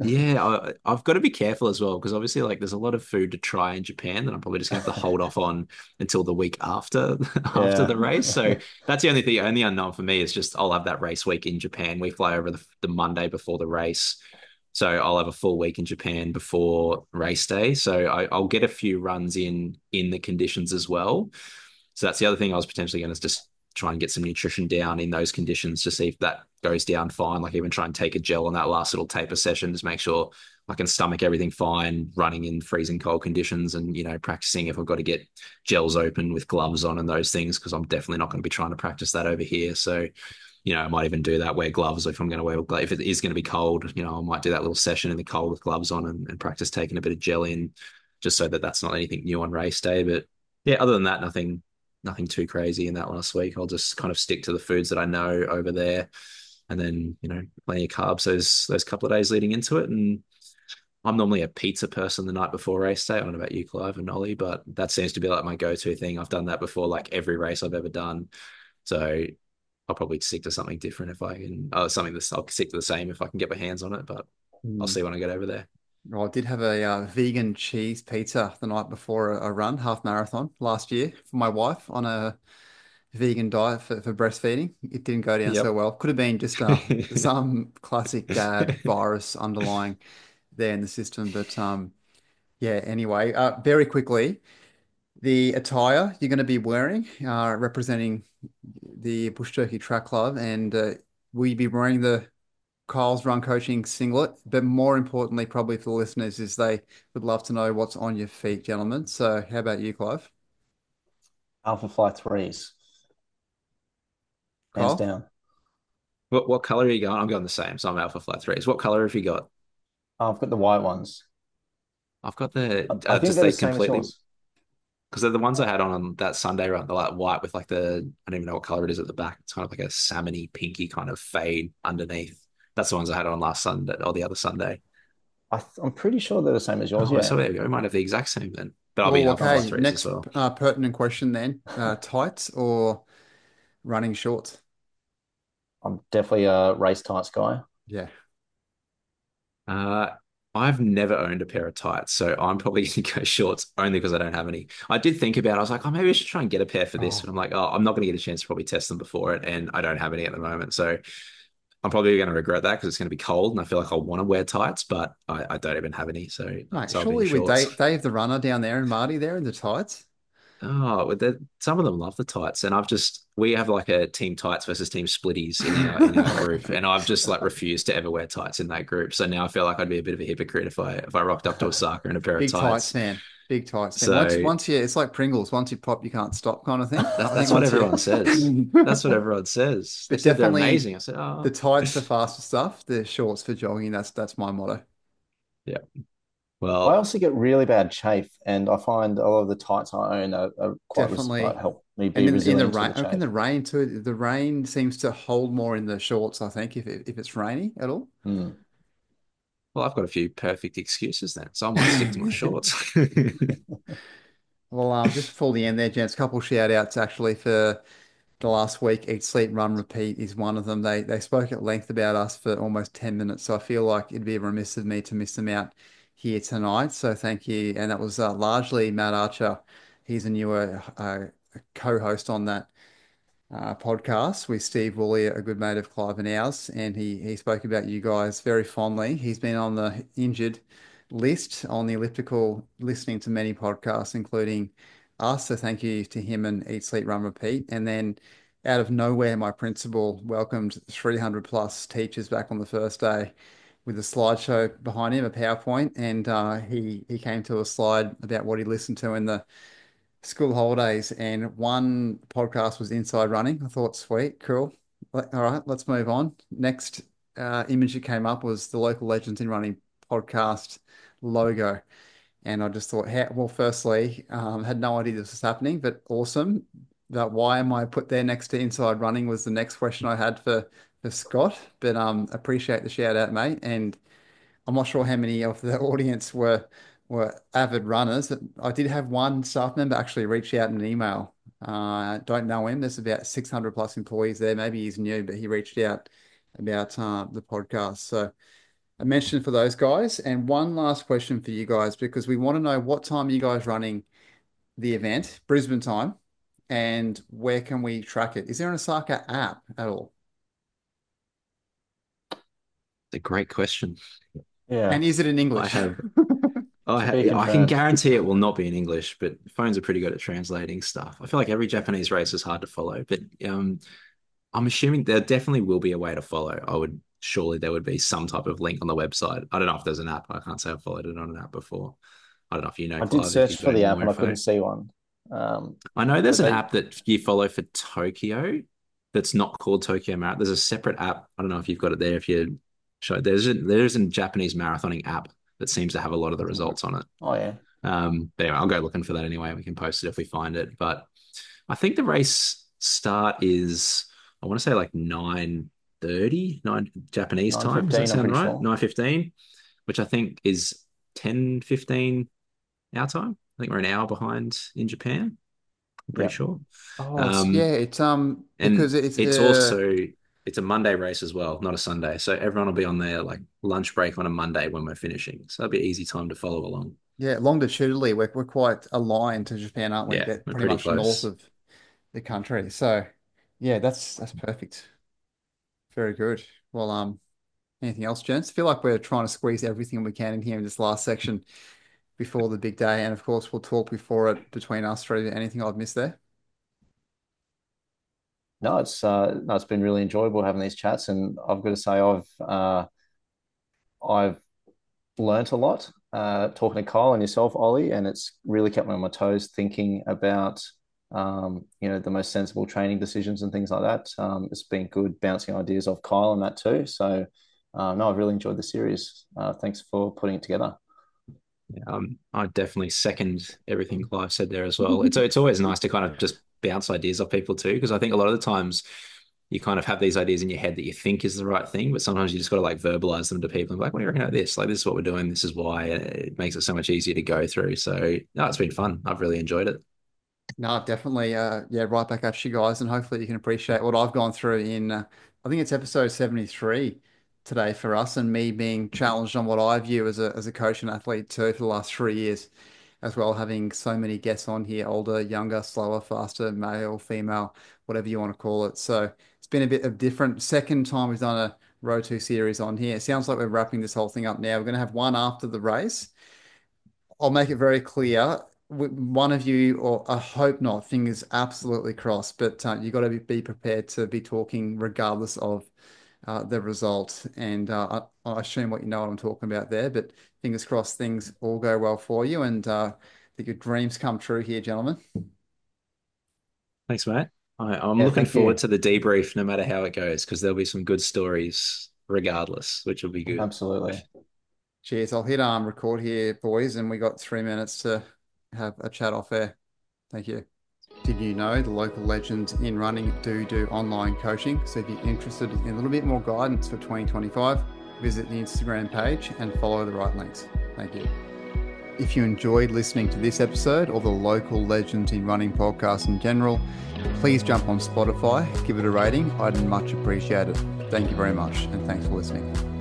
I've got to be careful as well because obviously like there's a lot of food to try in Japan that I'm probably just gonna have to hold off on until the week after after Yeah. the race. So that's only unknown for me is just I'll have that race week in Japan. We fly over the Monday before the race. So I'll have a full week in Japan before race day. So I'll get a few runs in the conditions as well. So that's the other thing I was potentially going to just try and get some nutrition down in those conditions to see if that goes down fine. Like even try and take a gel on that last little taper session to make sure I can stomach everything fine, running in freezing cold conditions and, practicing if I've got to get gels open with gloves on and those things, because I'm definitely not going to be trying to practice that over here. So, I might even do that, wear gloves if I'm going to if it is going to be cold, I might do that little session in the cold with gloves on and practice taking a bit of gel in just so that that's not anything new on race day. But yeah, other than that, nothing too crazy in that last week. I'll just kind of stick to the foods that I know over there, and then plenty of carbs those couple of days leading into it. And I'm normally a pizza person the night before race day. I don't know about you, Clive and Ollie, but that seems to be like my go-to thing. I've done that before, like every race I've ever done. So I'll probably stick to something different if I can. Something that's I'll stick to the same if I can get my hands on it, but I'll Mm. see when I get over there. Well, I did have a vegan cheese pizza the night before a run, half marathon last year for my wife on a vegan diet for breastfeeding. It didn't go down so Yep. well. Could have been just some classic dad virus underlying there in the system. But yeah, anyway, very quickly, the attire you're going to be wearing, representing the Bush Turkey Track Club, and will you be wearing the Kyle's run coaching singlet, but more importantly, probably for the listeners, is they would love to know what's on your feet, gentlemen. So, how about you, Clive? Alpha Fly threes, hands Kyle? down. What color are you going? I'm going the same. So I'm Alpha Flight 3s. What color have you got? I've got the white ones. I've got the I think just they're the they same as completely yours. because they're the ones I had on that Sunday run, the like white with like the I don't even know what color it is at the back. It's kind of like a salmony pinky kind of fade underneath. That's the ones I had on last Sunday or the other Sunday. I'm pretty sure they're the same as yours. Oh, so Yeah. there we go. We might have the exact same then. But I'll be Well, in Alpha Flight Oh, okay. 3s as Next well. pertinent question then: tights or running shorts? I'm definitely a race tights guy. Yeah. Uh, I've never owned a pair of tights, so I'm probably going to go shorts only because I don't have any. I did think about it. I was like, oh, maybe I should try and get a pair for this. Oh, But I'm like, oh, I'm not going to get a chance to probably test them before it, and I don't have any at the moment. So I'm probably going to regret that because it's going to be cold, and I feel like I'll want to wear tights, but I don't even have any. mate. So I'll be in Surely with shorts. Dave the runner down there and Marty there in the tights. Oh, some of them love the tights, and we have like a team tights versus team splitties in our group, and I've just like refused to ever wear tights in that group. So now I feel like I'd be a bit of a hypocrite if I rocked up to a soccer in a pair of Big tights tights. fan. Big tights fan. So Once you, it's like Pringles. Once you pop, you can't stop, kind of thing. I think that's what once you, everyone says. That's what everyone says. They but said they're definitely amazing. I said, the oh, tights for faster stuff, the shorts for jogging. That's my motto. yeah. I Well, also get really bad chafe, and I find a lot of the tights I own are Definitely. help me And be in the resilient to rain, the I reckon chafe. the rain too. The rain seems to hold more in the shorts. I think if it's rainy at all. Mm. I've got a few perfect excuses then, so I might stick to my shorts. Well, just before the end there, gents, couple shout outs actually for the last week. Eat, Sleep, Run, Repeat is one of them. They spoke at length about us for almost 10 minutes, so I feel like it'd be remiss of me to miss them out here tonight. So thank you. And that was largely Matt Archer. He's a newer co-host on that podcast with Steve Woolley, a good mate of Clive and ours, and he spoke about you guys very fondly. He's been on the injured list on the elliptical, listening to many podcasts, including us. So thank you to him and Eat, Sleep, Run, Repeat. And then out of nowhere, my principal welcomed 300 plus teachers back on the first day with a slideshow behind him, a PowerPoint, and he came to a slide about what he listened to in the school holidays, and one podcast was Inside Running. I thought, sweet, cool. All right, let's move on. Next image that came up was the Local Legends in Running podcast logo. And I just thought, well, firstly, had no idea this was happening, but awesome. That why am I put there next to Inside Running was the next question I had for Scott. But appreciate the shout out, mate. And I'm not sure how many of the audience were avid runners. I did have one staff member actually reach out in an email. Don't know him. There's about 600 plus employees there. Maybe he's new, but he reached out about the podcast. So I mentioned for those guys. And one last question for you guys, because we want to know what time are you guys running the event, Brisbane time, and where can we track it? Is there an Osaka app at all? It's a great question. Yeah, And is it in I English? have to be I can confirmed. guarantee it will not be in English, but phones are pretty good at translating stuff. I feel like every Japanese race is hard to follow, but I'm assuming there definitely will be a way to follow. Surely there would be some type of link on the website. I don't know if there's an app. I can't say I've followed it on an app before. I don't know if you know, I did Clive, if search you've for got the any app more and I couldn't info. see one. Um, I know there's but an they, app that you follow for Tokyo that's not called Tokyo Marathon. There's a separate app. I don't know if you've got it there. If you show there's a Japanese marathoning app that seems to have a lot of the results on it. oh yeah, But anyway, I'll go looking for that anyway. We can post it if we find it. But I think the race start is, I want to say like 9:30, 9 Japanese time. Does that 9:15. I'm sound pretty right? sure. 9:15, which I think is 10:15 our time. I think we're an hour behind in Japan. I'm pretty Yeah. sure. Oh, Um, it's because and it's it's also it's a Monday race as well, not a Sunday. So everyone will be on their like lunch break on a Monday when we're finishing. So that'll be an easy time to follow along. yeah, longitudinally we're quite aligned to Japan, aren't we? Yeah, They're we're pretty pretty much north close. of the country. So yeah, that's perfect. Very good. Well, anything else, gents? I feel like we're trying to squeeze everything we can in here in this last section before the big day, and of course we'll talk before it between us three. Anything I've missed there? No, it's been really enjoyable having these chats, and I've got to say I've learnt a lot talking to Kyle and yourself, Ollie, and it's really kept me on my toes thinking about the most sensible training decisions and things like that. It's been good bouncing ideas off Kyle and that too. So no, I've really enjoyed the series. Thanks for putting it together. I definitely second everything Clive said there as well. It's always nice to kind of just bounce ideas off people too, because I think a lot of the times you kind of have these ideas in your head that you think is the right thing, but sometimes you just got to like verbalize them to people and be like, what do you reckon about this? Like, this is what we're doing. This is why. It makes it so much easier to go through. So no, it's been fun. I've really enjoyed it. No, definitely. Yeah, right back at you guys, and hopefully you can appreciate what I've gone through in. I think it's episode 73 today for us, and me being challenged on what I view as a coach and athlete too for the last 3 years, as well, having so many guests on here, older, younger, slower, faster, male, female, whatever you want to call it. So it's been a bit of different. Second time we've done a Road 2 series on here. It sounds like we're wrapping this whole thing up now. We're going to have one after the race. I'll make it very clear. One of you, or I hope not, fingers absolutely crossed, but you got to be prepared to be talking regardless of the result. And I assume what you know what I'm talking about there, but fingers crossed things all go well for you and that your dreams come true here, gentlemen. Thanks, mate. I'm Yeah, looking thank forward you. to the debrief no matter how it goes, because there'll be some good stories regardless, which will be good. Absolutely. Cheers. I'll hit record here, boys, and we got 3 minutes to have a chat off air. Thank you. Did you know the local legends in running do online coaching? So if you're interested in a little bit more guidance for 2025, visit the Instagram page and follow the right links. Thank you. If you enjoyed listening to this episode or the local legends in running podcast in general, please jump on Spotify, give it a rating. I'd much appreciate it. Thank you very much, and thanks for listening.